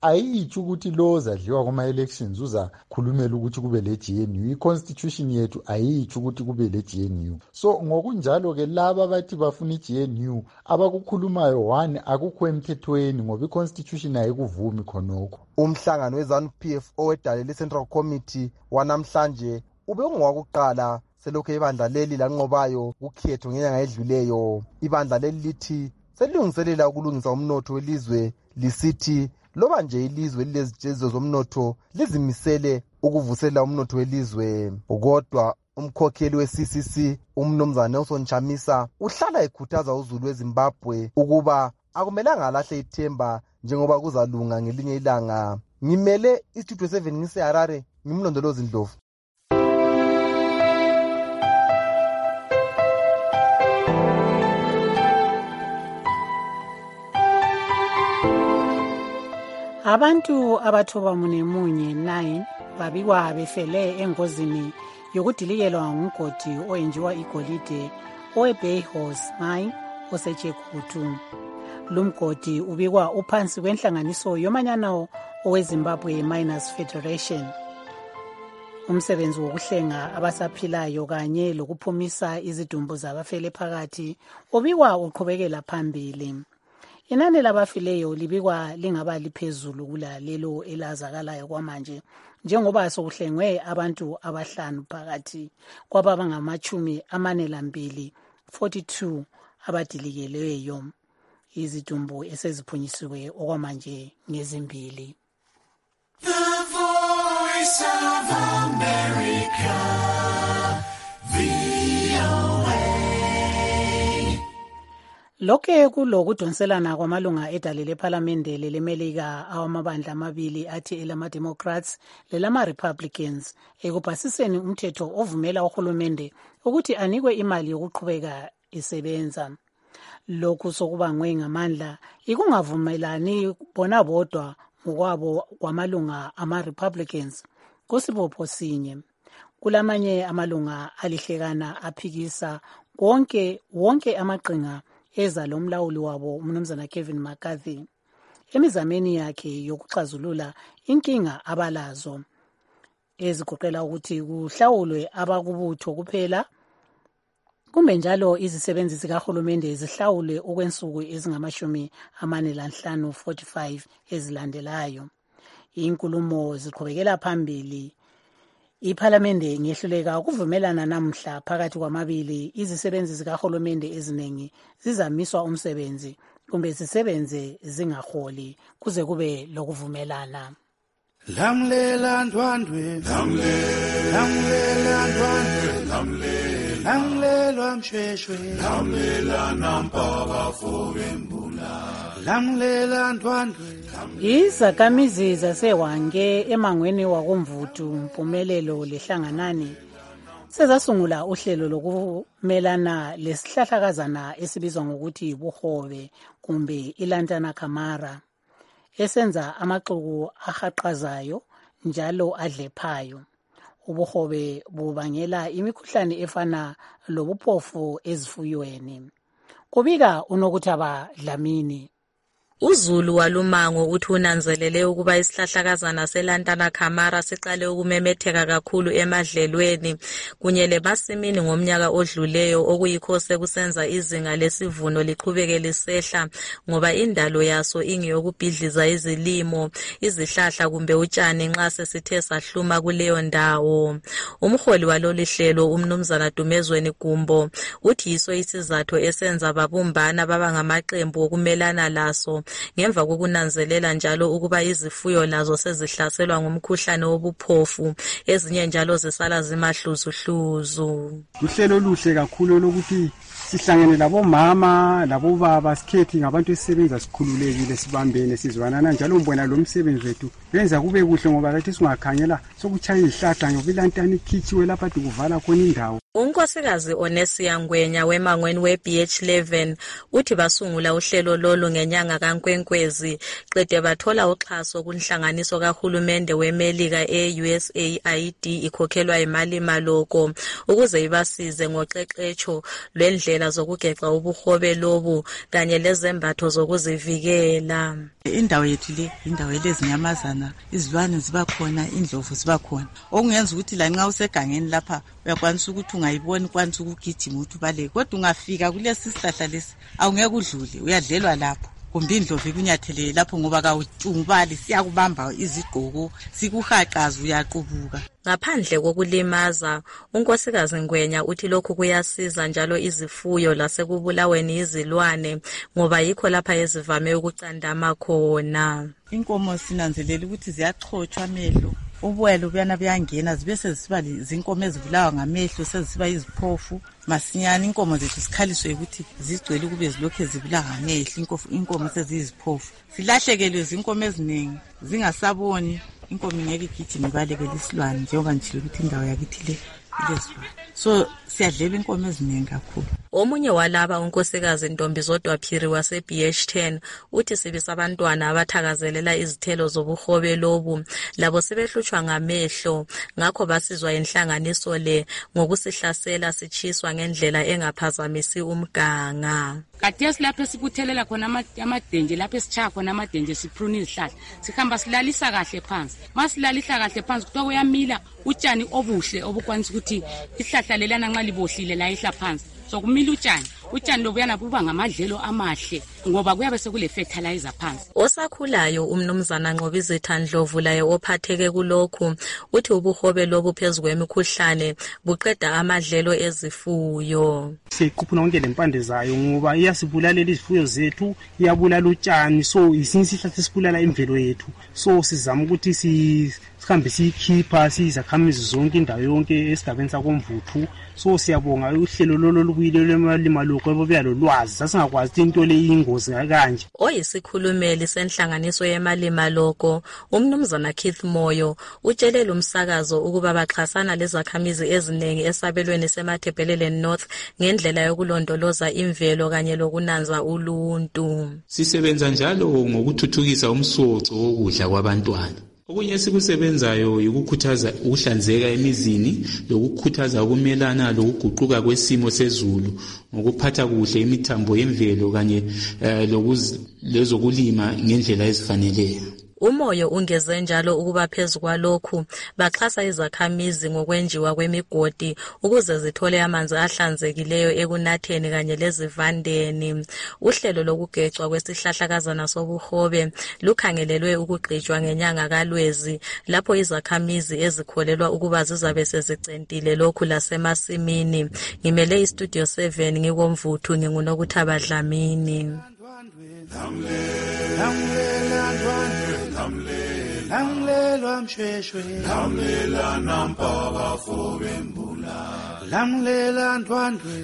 ayitsho ukuthi lo zadliwa kuma-elections uzakhulumela ukuthi kube le-GNU. I-constitution yethu ayitsho ukuthi kube le-GNU. So ngokunjalo-ke laba bathi bafuna i-GNU abakukhulumayo 1 akukho emthethweni ngoba i-constitution ayikuvumi khonokho. Umhlangano we-ZANU-PF owedalela i-Central Committee wanamhlanje ube ungowakuqala selokhu ibandla leli lanqobayo ukhetho ngenyanga edluleyo. Ibandla leli lithi selilungiselela ukulungisa umnotho welizwe, lisithi loba nje ilizwe lilezijeziso zomnotho lizimisele ukuvusela umnotho welizwe. Kodwa umkhokheli we-CCC umnumzana Nelson Chamisa uhlala ekhuthaza uzulu weZimbabwe ukuba akumelanga alahle ithemba njengoba kuzalunga ngelinye ilanga. Ngimele istudio 7 ngiseHarare, ngimlondolozi Ndlovu. Abantu abathoba munemunye 9 babikwa befele engozini yokudilikelwa ngumgodi oyenjiwa igolide oweBay Horse Mine oseChegutu. Lumgodi ubikwa uphansi kwenhlanganiso yomanyano oweZimbabwe Miners Federation. Umsebenzi wokuhlenga abasaphilayo kanye lokuphumisa izidumbu zabafele phakathi ubikwa uqhubekela phambili. Inani labafileyo libikwa lingaba liphezulu kulalelo elazakalayo kwamanje njengoba sokuhlengwe abantu abahlanu phakathi kwabangama-42 42 abadilikeleyo. Izidumbu eseziphunyisiwe okwamanje ngezimbili. The Voice of America, VOA. Lokhe kulokudonselana kwamalunga edale lephalamende lelemelika awamabandla amabili athi elama-Democrats lelama-Republicans ekuphasiseni umthetho ovumela uhulumende ukuthi anikwe imali yokuqhubeka isebenza. Lokhu sokubangwe ngamandla ikungavumelani bona bodwa ngokwabo kwamalunga ama-Republicans kusibopho sinye. Kulamanye amalunga alihlekana aphikisa wonke amaqhinga eza lomlawuli wabo umnumzana Kevin McCarthy emizameni yakhe yokuxazulula inkinga abalazo ezigoqela ukuthi kuhlawulwe abakubutho kuphela kumbe njalo izisebenzi zikahulumende zihlawulwe okwensuku ezingama-45 45 ezilandelayo. Inkulumo ziqhubekela phambili. Iphalamende ngehluleka ukuvumelana namhla phakathi kwamabili izisebenzi zikahulumende eziningi zizamiswa umsebenzi kumbe zisebenze zingaholi kuze kube lokuvumelana. Lamlela ndwandwe, lamlela ndwandwe, lamlela mshweshwe, lamlela nampaka fobembula, lamlela ndwandwe. Izakhamizi zaseWange emangweni wakomvutu Mpumelelo lehlanganani sezasungula uhlelo lokumelana lesihlahlakazana esibizwa ngokuthi ibuhobe kumbe ilantana kamara esenza amaxuku ahaqazayo njalo adlephayo. Ubuhobe bubangela imikhuhlane efana lobuphofu ezifuyweni. Kubika uNokuthaba Dlamini. UZulu walumango uthi unanzelele ukuba isihlahlakazana selantana kamara siqale ukumemetheka kakhulu emadlelweni kunye lemasimini ngomnyaka odluleyo okuyikho sekusenza izinga lesivuno liqhubeke lisehla ngoba indalo yaso ingeyokubhidliza izilimo, izihlahla kumbe utshani nxa sesithe sahluma kuleyo ndawo. Umholi walolu hlelo umnumzana Dumezweni Gumbo uthi yiso isizathu esenza babumbana baba ngamaqembu okumelana laso ngemva kokunanzelela njalo ukuba izifuyo lazo sezihlaselwa ngumkhuhlane wobuphofu ezinye njalo zisala zimahluzuhluzu. Uhlelo oluhle kakhulu lokuthi sihlangene labomama labobaba sikhethi ngabantu esisebenza sikhululekile sibambene sizwanana njalo mbona lo msebenzi wethu wenza kube kuhle ngoba lathi singakhangela sokuchaya izihlahla ngobilantana ikhichiwe lapha kuvala khona indawo. Unkosikazi Onesia Ngwenya wemangweni weBH11 uthi basungula uhlelo lolu ngenyanga kaNkwenkwezi qede bathola uxhaso kunhlanganiso kahulumende weMelika eUSAID ikhokhelwa imali maloko ukuze ibasize ngoqeqetsho lwendlela izindlela zokugeca ubuhobe lobu kanye lezembatho zokuzivikela. Indawo yethu le indawo elezinyamazana, izilwane ziba khona, indlovu ziba khona. Okungenza ukuthi la nxa usegangeni lapha uyakwanisa ukuthi ungayibona, ukwanisa ukugijima ukuthi ubaleke. Kodwa ungafika kulesi sihlahla lesi awungeke udlule, uyadlelwa lapho. Kumbe indlovu ikunyathele lapho ngoba kawucungubali, siyakubamba izigqoko, sikuhaqaza uyaqubuka. Ngaphandle kokulimaza, unkosikazi Ngwenya uthi lokhu kuyasiza njalo izifuyo lasekubulaweni izilwane ngoba yikho lapha ezivame ukucandama khona. Inkomo sinanzelela ukuthi ziyaxhotshwa amehlo, uboya lobuyana buyangena, zibe sezisiba zinkomo ezibulawa ngamehlo, sezisiba iziphofu. Masinyane inkomo zethu sikhaliswe ukuthi zigcwele kube zilokhe zibulawa ngamehlo, inkomo seziyiziphofu. Silahlekelwe zinkomo eziningi, zingasaboni. Inkomo ngeke igijime ibalekele isilwane njengoba ngitshilo ukuthi indawo yakithi le ilezilwane. So siyadlela inkomo eziningi kakhulu. Omunye walaba unkosikazi Ntombizodwa Phiri wase BH10 uthi sibisa abantwana abathakazelela izithelo zobuhobe lobu labo sebehlutshwa ngamehlo, ngakho basizwa inhlanganiso le ngokusihlasela sichiswa ngendlela engaphazamisi umganga. Kathesi lapho sibuthelela khona amadenje, lapho sichaya khona amadenje sipruna izihlahla, sihamba silalisa kahle phansi. Masilalisa kahle phansi kuthiwa kuyamila utshani obuhle obukwanisa ukuthi isihlahla lelana nxa libohlile la ihla phansi. So kumila utshani lobuyana buba ngamadlelo amahle ngoba kuyabe sekule fertilizer phansi. Osakhulayo umnumzana Nqobizitha Ndlovu laye ophatheke kulokhu uthi ubuhobe lobu phezulu kwemikhuhlane buqeda amadlelo ezifuyo. Siquphuna konke lempande zayo ngoba iyasibulalela izifuyo zethu, iyabulala utshani, so isinsihlahla sesibulala imvelo yethu. So sizama ukuthi sihambe siyikhipha sizakhamizi zonke indawo yonke esigabeni sakomvuthu. So siyabonga uhlelo lolubuyile lwemalima lokho ebobuyalolwazi sasingakwazi into le ingozi kanje. Oyisikhulumeli senhlanganiso yemalima lokho umnumzana Keith Moyo utshelele umsakazo ukuba baxhasana lezakhamizi eziningi esabelweni seMathebhelele North ngendlela yokulondoloza imvelo kanye lokunanza uluntu. Sisebenza njalo ngokuthuthukisa umsoco wokudla kwabantwana. Okunye sikusebenzayo ukukhuthaza ukuhlanzeka emizini lokukhuthaza ukumelana lokuguquka kwesimo sezulu ngokuphatha kuhle imithambo yemvelo kanye lezokulima ngendlela ezifaneleyo. Umoyo ungeze njalo ukuba phezulu kwalokhu baxhasa izakhamizi ngokwenjiwa kwemigodi ukuze zithole amanzi ahlanzekileyo ekunatheni kanye lezivandeni. Uhlelo lokugecwa kwesihlahlakazana sobuhobe lukhangelelwe ukugqitshwa ngenyanga kaLwezi lapho izakhamizi ezikholelwa ukuba zizabe sezicentile lokhu lasemasimini. Ngimele iStudio 7 ngikomvuthu nginguNokuthaba Dlamini. Lamlelwa mshweshwe, lamlela nampaba fobembula, lamlela ndwandwe,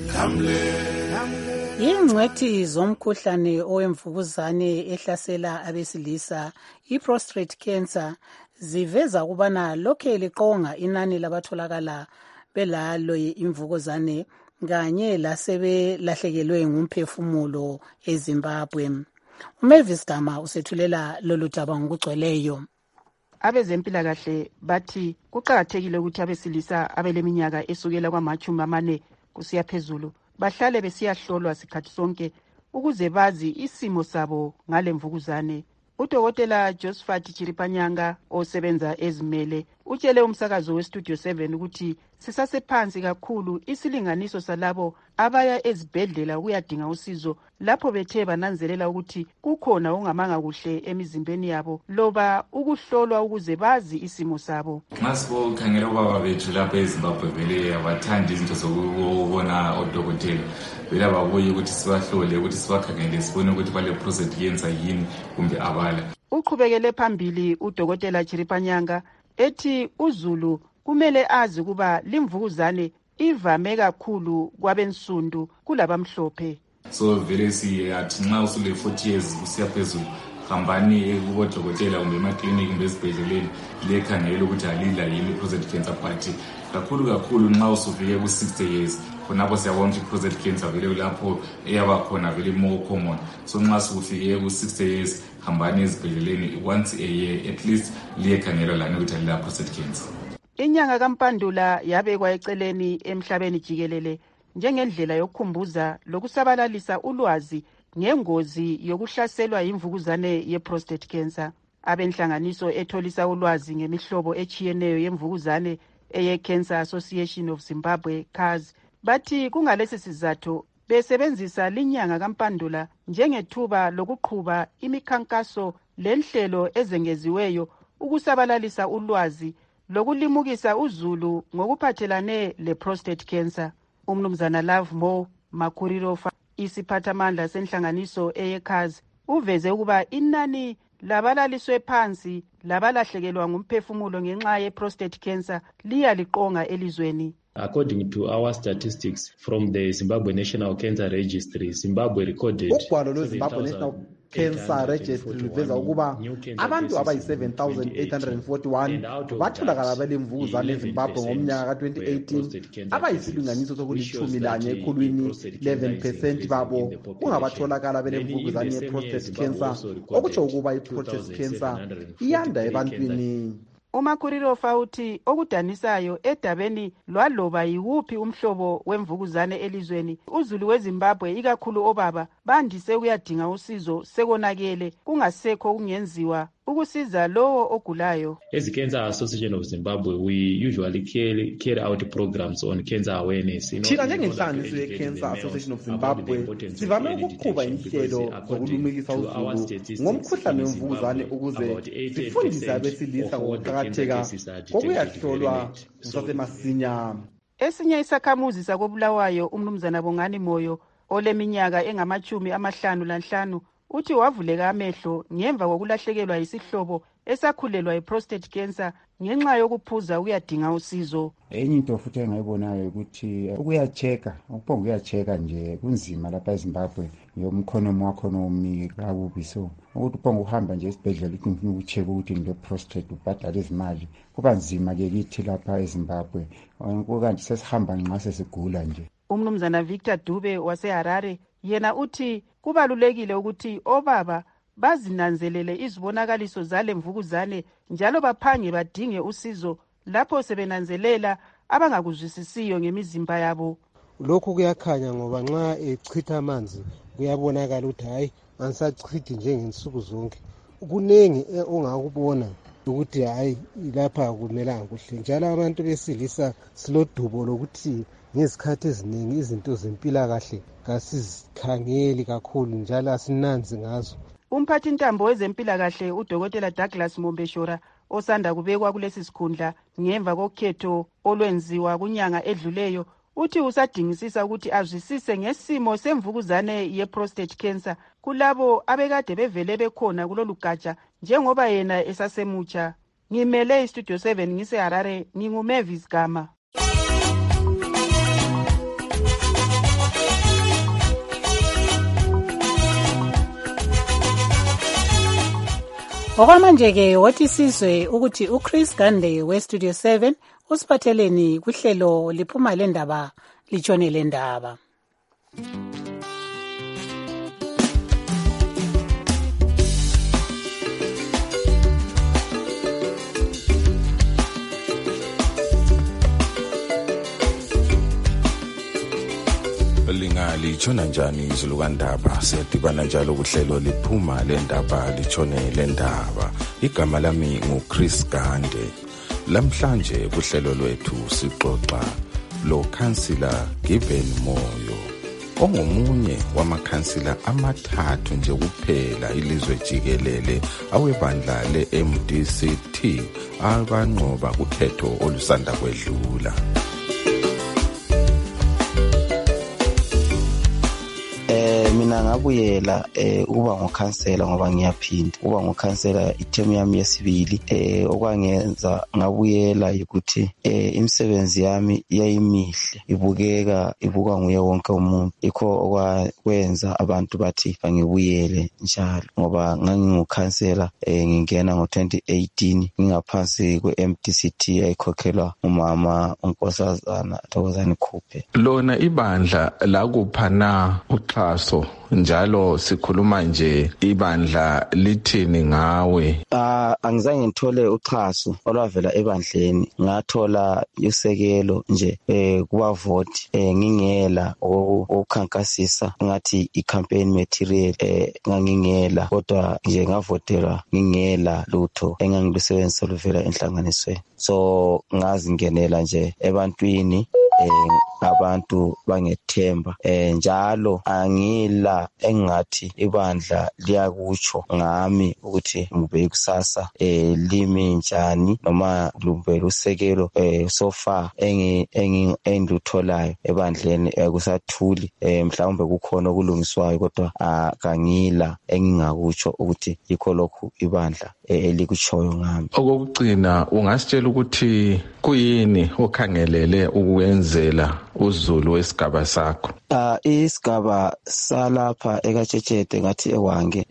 Ingcwethi zomkhuhlane owemvukuzane ehlasela abesilisa, i-prostate cancer, ziveza ukubana lokhe liqonga inani labatholakala belalo imvukuzane kanye lasebelahlekelwe ngumphefumulo eZimbabwe. uMavis Gama usethulela lolu daba ngokugcweleyo. Abezempilakahle bathi kuqakathekile ukuthi abesilisa abeleminyaka esukela kwamachumi amane kusiya phezulu bahlale besiyahlolwa sikhathi sonke ukuze bazi isimo sabo ngale mvukuzane. Udokotela Josephat Chiripanyanga osebenza ezimele utshele umsakazo weStudio 7 ukuthi sisasephansi kakhulu isilinganiso salabo abaya ezibhedlela ukuyadinga usizo lapho bethe bananzelela ukuthi kukhona okungamanga kuhle emizimbeni yabo loba ukuhlolwa ukuze bazi isimo sabo. Masibokhangela ubaba bethu lapha eZimbabwe vele abathanda izinto zokubona odokotela vele ababuye ukuthi sibahlole ukuthi sibakhangele sibone ukuthi bale prostate cancer yini kumbe abala. Uqhubekele phambili udokotela Chiripanyanga ethi uZulu kumele azi kuba limvukuzane ivame kakhulu kwabensundu kulabamhlophe. So vele siyathi nxa usule 40 years kusiya phezulu hambani kubodokotela kumbe emakliniki kumbe ezibhedleleni lekhangela ukuthi alila yini prostate cancer but kakhulu nxa usufike ku-60 years khonapho siyabona ukuthi prostate cancer vele lapho eyabakhona vele more common. So nxa sufike ku-60 years hambani ezibhedleleni once a year at least liyekhangela lana ukuthi alila prostate cancer. Inyanga kaMpandula yabekwa eceleni emhlabeni jikelele njengendlela yokukhumbuza lokusabalalisa ulwazi ngengozi yokuhlaselwa imvukuzane ye-prostate cancer. Abenhlanganiso etholisa ulwazi ngemihlobo etshiyeneyo yemvukuzane eye-Cancer Association of Zimbabwe, CAZ, bathi kungalesi sizathu besebenzisa linyanga kaMpandula njengethuba lokuqhuba imikhankaso lenhlelo ezengeziweyo ukusabalalisa ulwazi lokulimukisa uzulu ngokuphathelane le-prostate cancer. Umnumzana Love Mo Makurirofa, isiphathamandla senhlanganiso eye-CAZ, uveze ukuba inani labalaliswe phansi labalahlekelwa ngumphefumulo ngenxa ye-prostate cancer liyaliqonga elizweni. According to our statistics from the Zimbabwe National Cancer Registry, Zimbabwe recorded ugwalo lweZimbabwe National Cancer Registry luveza ukuba abantu abayi-7,841 batholakala belemvukuzane eZimbabwe ngomnyaka ka-2018, abayisilinganiso sokulithumi lanye ekhulwini 11% babo kungabatholakala belemvukuzane ye-prostate cancer, okutsho ukuba i-prostate cancer iyanda ebantwini. uMakurirofa uthi okudanisayo edabeni lwaloba yiwuphi umhlobo wemvukuzane elizweni, uzulu weZimbabwe ikakhulu obaba bandise ukuyadinga usizo sekonakele kungasekho kungenziwa ukusiza lowo ogulayo. As the Cancer Association of Zimbabwe, we usually carry out programs on cancer awareness. Thina njengenhlanganiso ye-Cancer Association of Zimbabwe sivame ukuqhuba inhlelo zokulumikisa uzulu ngomkhuhlane wemvukuzane ukuze sifundise abesilisa ngokuqakatheka kokuyahlolwa kusasemasinya. Esinye isakhamuzi sakobulawayo, umnumzana Bongani Moyo oleminyaka engama-55 uthi wavuleka amehlo ngemva kokulahlekelwa yisihlobo esakhulelwa yi-prostate cancer ngenxa yokuphuza ukuyadinga usizo. Enye into futhi engayibonayo ukuthi ukuyacheka nje kunzima lapha eZimbabwe ngomkhonomi wakhona omi kakubi, so ukuthi uphonga uhamba nje esibhedlela ukuthi ngifuna ukucheka ukuthi ngile-prostate ubhadala izimali kuba nzima-ke kithi lapha eZimbabwe, kanti sesihamba nxa sesigula nje. Umnumzana Victor Dube waseHarare yena uthi kubalulekile ukuthi obaba bazinanzelele izibonakaliso zale mvukuzane njalo baphange badinge usizo lapho sebenanzelela abangakuzwisisiyo ngemizimba yabo. Lokhu kuyakhanya ngoba nxa echitha amanzi kuyabonakala ukuthi hayi angisachithi njengensuku zonke. Kunengi ongakubona ukuthi hayi lapha akumelanga kuhle, njalo abantu besilisa silodubo lokuthi ngezikhathi eziningi izinto zempilakahle kasizikhangeli kakhulu njalo asinanzi ngazo. Umphathi ntambo wezempilakahle uDokotela Douglas Mombeshora osanda kubekwa kulesi sikhundla ngemva kokhetho olwenziwa kunyanga edluleyo uthi usadingisisa ukuthi azwisise ngesimo semvukuzane ye-prostate cancer kulabo abekade bevele bekhona kulolu gatsha njengoba yena esasemutsha. Ngimele iStudio 7 ngiseHarare, nginguMavis Gama. Okwamanje-ke wothi sizwe ukuthi uChris Gande weStudio 7 usiphatheleni kuhlelo liphuma lendaba litshone lendaba. Litshona njani izulu kandaba? Siyadibana njalo kuhlelo liphuma lendaba litshone lendaba. Igama lami nguChris Gande. Lamhlanje kuhlelo lwethu sixoxa lo Councillor Given Moyo ongomunye wamakhansila amathathu nje kuphela ilizwe jikelele awebandla le-MDCT abanqoba kukhetho olusanda kwedlula. Mina ngabuyela ukuba ngokhansela ngoba ngiyaphinda ukuba ngokhansela ithemu yami yesibili. Okwangenza ngabuyela ukuthi imisebenzi yami yayimihle, ibukwa nguye wonke umuntu, ikho okwenza abantu bathi ngibuyele njalo ngoba ngangingukhansela ngingena ngo-2018 ngingaphansi kwe-MDCT ayikhokhelwa umama uNkosazana Thokozani Khuphe. Lona ibandla lakuphana uxhaso Sipho, njalo sikhuluma nje ibandla lithini ngawe? Angizange ngithole uxhaso olwavela ebandleni, ngathola usekelo nje kubavoti ngingela ukukhankasisa ngathi i-campaign material ngangingela, kodwa nje ngavotela ngingela lutho engangilusebenzisa luvela enhlanganisweni. So ngazingenela nje ebantwini, abantu bangethemba, njalo angila engathi ibandla liyakutsho ngami ukuthi ngibe kusasa limi njani noma lube lusekelo so far engilutholayo ebandleni kusathuli, mhlawumbe kukhona okulungiswayo, kodwa kangila engingakutsho ukuthi yikho lokhu ibandla elikutshoyo ngami. Okugcina ungasitshela ukuthi kuyini okhangelele ukwenzela uZulu wesigaba sakho? Isigaba salapha ekaTshetshete ngathi ewange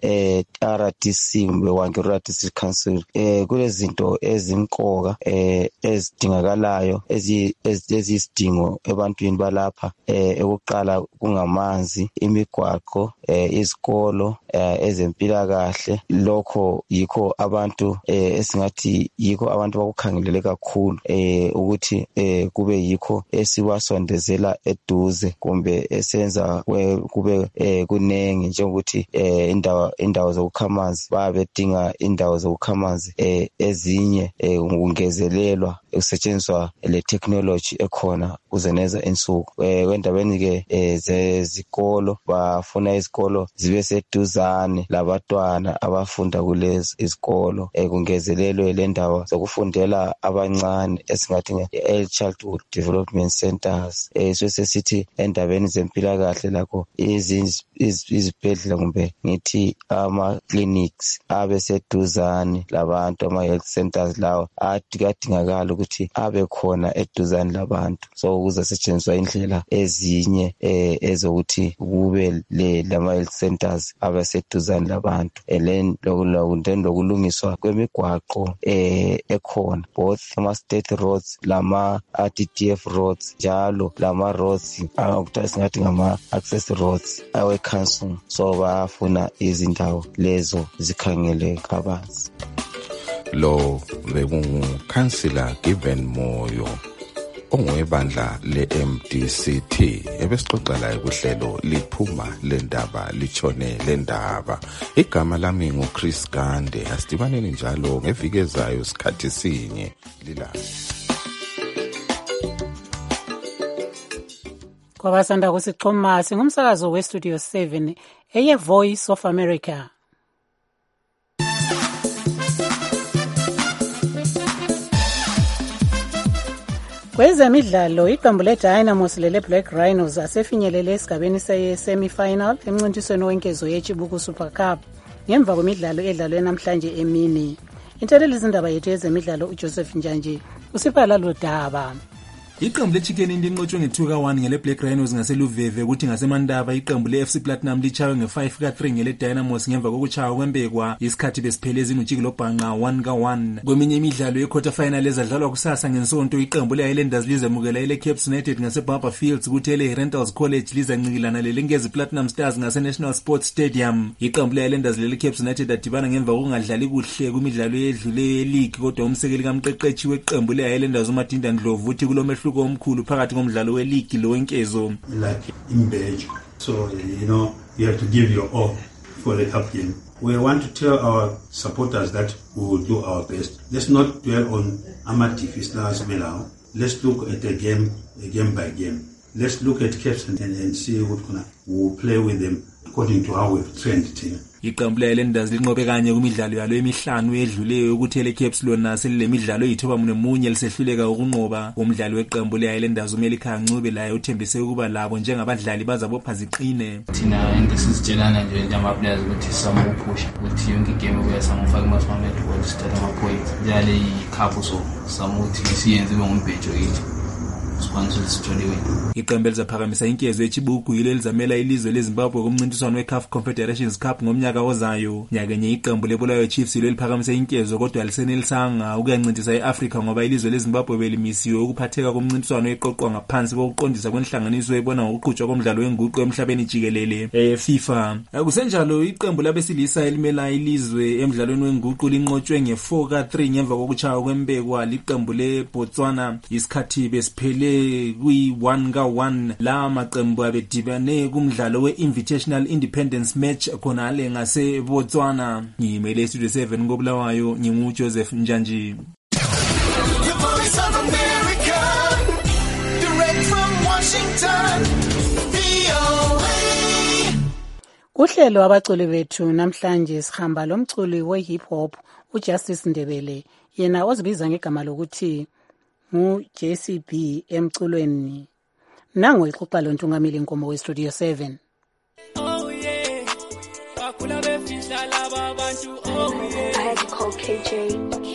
RDC kumbe wange RDC Council kulezinto ezimqoka ezidingakalayo eziyisidingo ebantwini balapha. Ukuqala kungamanzi, imigwaqo, izikolo, ezempilakahle. Lokho yikho abantu esingathi yikho abantu bakukhangelele kakhulu ukuthi kube yikho esiwasondezela eduze kumbe esenza kube kunengi, njengokuthi indawo zokukhamanzi babedinga indawo zokukhamanzi ezinye ungezelelwa ukusetshenziswa le technology ekhona kuzeneza insuku. Kwendabeni ke zezikolo bafuna izikolo zibe seduzane labantwana abafunda kulezi izikolo, kungezelelwe le ndawo zokufundela abancane esingathi nge-early childhood development centers. Sesithi endabeni zempilakahle lakho izibhedlela kumbe ngithi ama-clinics abe seduzane labantu, ama-health centers lawo adingakala ukuthi abe khona eduzane labantu, so kuzasetshenziswa indlela ezinye ezokuthi kube lama-health centers abe seduzane labantu. Then lokulungiswa kwemigwaqo ekhona, both ama-state roads lama-RDDF roads, njalo lama-roads okuthiwa singathi ngama-access roads awe-council. So bafuna izindawo lezo zikhangele kabanzi. Lo bekungukhansila Given Moyo ongwebandla le-MDCT ebesixoxa laye kuhlelo liphuma lendaba litshone lendaba. Igama lami nguChris Gande. Asidibaneni njalo ngeviki ezayo sikhathi sinye lilanga. Kwabasanda kusixhuma singumsakazo weStudio 7 eye Voice of America. Kwezemidlalo iqembu leDynamos lele-Black Rhinos asefinyelele esigabeni semi-final emncintisweni wenkezo yeChibuku Super Cup ngemva kwemidlalo edlalwe namhlanje emini. Inteleli izindaba yethu yezemidlalo uJoseph Njanje usipha lalo daba. Iqembu leChicken Indi inqotshwe nge-2-1 ngele-Black Rhinos ngaseluveve kuthi ngasemandaba iqembu le-FC Platinum lichawe nge-5-3 ngele-Dynamos ngemva kokuchawa kwembekwa isikhathi besiphele ezinguJiki lobhanqa 1-1. Kweminye imidlalo ye-quarter final ezadlalwa kusasa ngensonto iqembu le-Highlanders lizemukela ile-Caps United ngaseBarber Fields kuthi ele-Rentals College lizancikilana lelengezi Platinum Stars ngase-National Sports Stadium. Iqembu le-Highlanders lele-Caps United adibana ngemva kokungadlali kuhle kumidlalo eyedluleyo ye-league, kodwa umsekeli kamqeqeshi weqembu le-Highlanders uMadinda Ndlovu uthi kulomehluko omkhulu phakathi komdlalo we-league lowenkezo. Like imbejo, so you have to give your all for the cup game. We want to tell our supporters that we will do our best. Let's not dwell on amatifis now. Let's look at the game by game. Let's look at Caps and see what we'll play with them according to how we've trained the team. Iqembu le-Highlanders linqobe kanye kumidlalo yalo emihlanu edluleyo ukuthi ele-Caps lona selilemidlalo eyithoba-4 lisehluleka ukunqoba. Umdlali weqembu le-Highlanders uMelikhaya Ncube laye uthembise ukuba labo njengabadlali bazabopha ziqine. Thina endisizitshelana nje njengama-players ukuthi samuphusha ukuthi yonke igame kuya samufaka ama-smart sithatha ama-points njalo iyi-cup, so samuthi siyenze ngumbhejo yethu. sikwanise ukuthi sijole wena. Iqembu elizaphakamisa inkezo eChibuku yilo elizamela ilizwe leZimbabwe kumncintiswano weCAF Confederations Cup ngomnyaka ozayo. Nyakenye iqembu leBulawayo Chiefs yilo eliphakamise inkezo kodwa alisenelisanga ukuyancintisa eAfrica ngoba ilizwe leZimbabwe belimisiwe ukuphatheka komncintiswano eqoqwa ngaphansi kokuqondisa kwenhlanganiso ebona ngokuqhutshwa komdlalo wenguqu emhlabeni jikelele FIFA. Kusenjalo iqembu labesilisa elimela ilizwe emdlalweni wenguqu linqotshwe nge4-3 ngemva kokuchaya kwembekwa liqembu leBotswana isikhathi besiphele kwi1-1. La maqembu abedibane kumdlalo we-Invitational Independence Match khonale ngase Botswana. Ngimele Studio 7 koBulawayo nginguJoseph Njanji. The Voice of America, direct from Washington, VOA. Uhlelo abaculi bethu namhlanje sihamba lomculi we-hip hop uJustice Ndebele, yena ozibiza ngegama lokuthi ngu-JCB emculweni. Nango ixoxa lontungameli Nkomo we-Studio 7. Oh yeah, bakula befihla laba bantu. Oh yeah, I had to call KJ.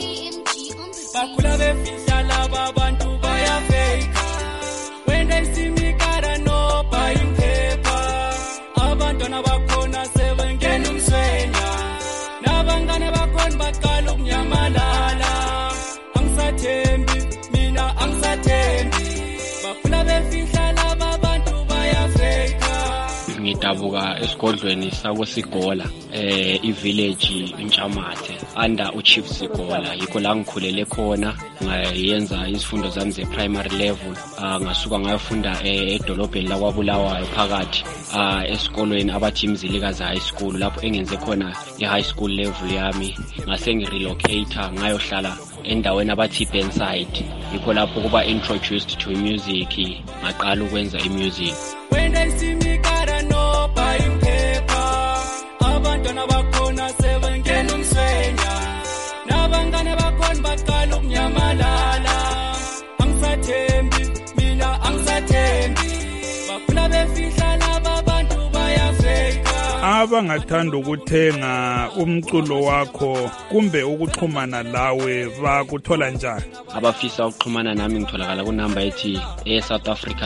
Bakula befihla laba bantu bayafeka. When they see me gotta know buying paper. Abantwana bakhona sebengena umswenya. Nabangane bakhona baqala ukunyamalala. Angisathembi mina angisathembi. Bakula befihla laba bantu bayafeka. Ngidabuka esigodlweni sakwesigola i-village iNtshamathe under uChief Sigola, yikho la ngikhulele khona ngayenza izifundo zami ze-primary level. Ngasuka ngayofunda edolobheni lakwaBulawayo phakathi esikolweni abathi Mzilikazi High School, lapho engenze khona i-high school level yami. Ngase ngirelocate ngayohlala endaweni abathi Benside, yikho lapho kuba introduced to music, ngaqala ukwenza i-music. When they see me gotta know buying paper. Abantwana bakhona sebengena umswenya. Nabangane bakhona baqala ukunyamalala. Angisathembi mina angisathembi. Bakula befihla laba bantu bayafeka. Abangathanda ukuthenga umculo wakho kumbe ukuxhumana lawe bakuthola njani? Abafisa ukuxhumana nami ngitholakala kunamba ethi South Africa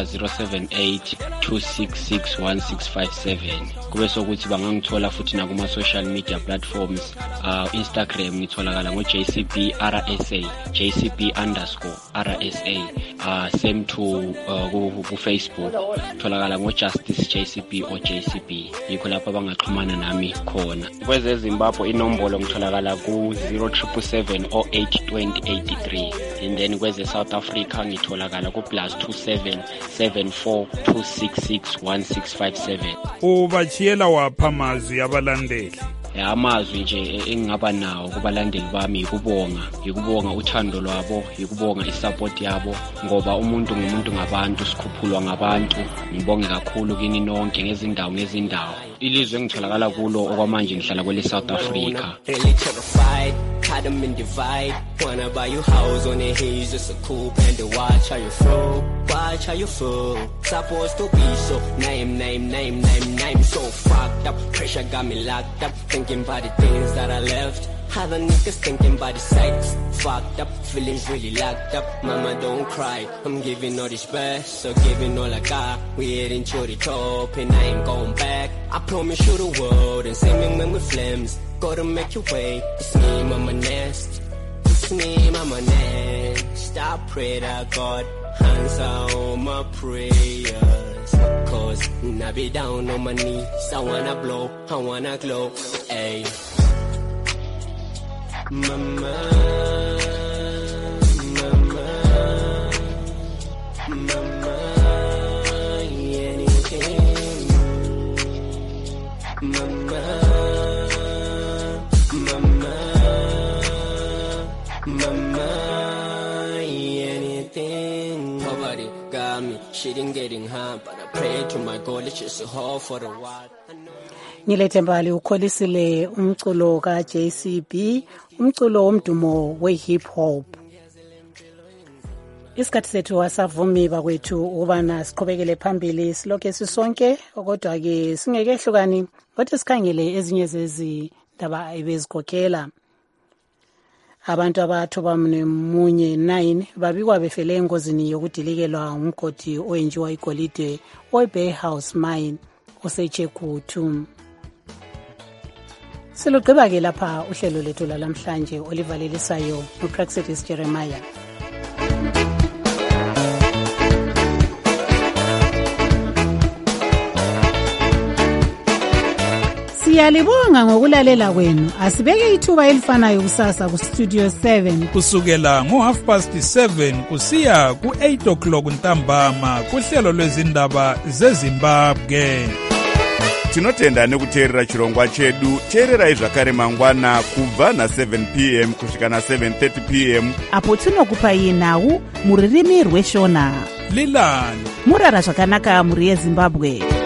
078-266-1657. Kube sokuthi bangangithola futhi nakuma social media platforms. Instagram ngitholakala ngo-JCB RSA, JCB_RSA. Same to ku-Facebook tholakala ngo-Justice JCB or JCB. Yikho lapho bangaxhumana nami khona. Kweze Zimbabwe inombolo ngitholakala ku-07707082083. And then kweze South Africa ngitholakala ku+27 74266167. Ubachiyela wapha amazwi abalandeli? Amazwi nje engingaba nawo kubalandeli bami yikubonga uthando lwabo, yikubonga isupport yabo, ngoba umuntu ngumuntu ngabantu, sikhuphulwa ngabantu. Ngibonge kakhulu kini nonke ngezindawo. Ilizwe engitholakala kulo okwamanje ngihlala kwele South Africa. Had them in divide. Wanna buy you house on the hills, just a coupe and the watch how you flow. Watch how you flow. Supposed to be so name. So fucked up. Pressure got me locked up. Thinking about the things that I left. Other niggas thinking about the sights. Fucked up, feelings really locked up. Mama don't cry, I'm giving all this best. So giving all I got. We heading to the top and I ain't going back. I promise you the world and singing when we flames. Gotta make your way. It's me, Mama Nest. It's me, Mama Nest. I pray that God answer all my prayers. Cause I be down on my knees. I wanna blow, I wanna glow. Ayy. Mama, anything. Mama, anything. Poverty got me, shit ain't getting hard, but I pray to my God, it's just a hole for the wild. Ngilethembali ukholisile umculo ka-JCB, umculo womdumo we-hip hop. Isikhathi sethu asavumi bakwethu ukubana siqhubekele phambili silokhe sisonke, kodwa-ke singekehlukani kodwa sikhangele ezinye zezindaba ebezikhokhela. Abantu abathobamunye 9 babikwa befele engozini yokudilikelwa umgodi owenjiwa igolide oBay House Mine oseChegutu. Silugqiba-ke lapha uhlelo lethu lalamhlanje olivalelisayo uPraxidis Jeremiah. Siyalibonga ngokulalela kwenu. Asibeke ithuba elifanayo kusasa ku Studio 7 kusukela ngo7:30 kusiya ku8 o'clock ntambama kuhlelo lwezindaba zeZimbabwe. Tinotenda nekuteerera chirongwa chedu. Teererai zvakare mangwana kubva na7 p.m. kusvika na7:30 p.m. apo tinokupai nhau muririmi rweshona. Lilani murara zvakanaka muri yeZimbabwe.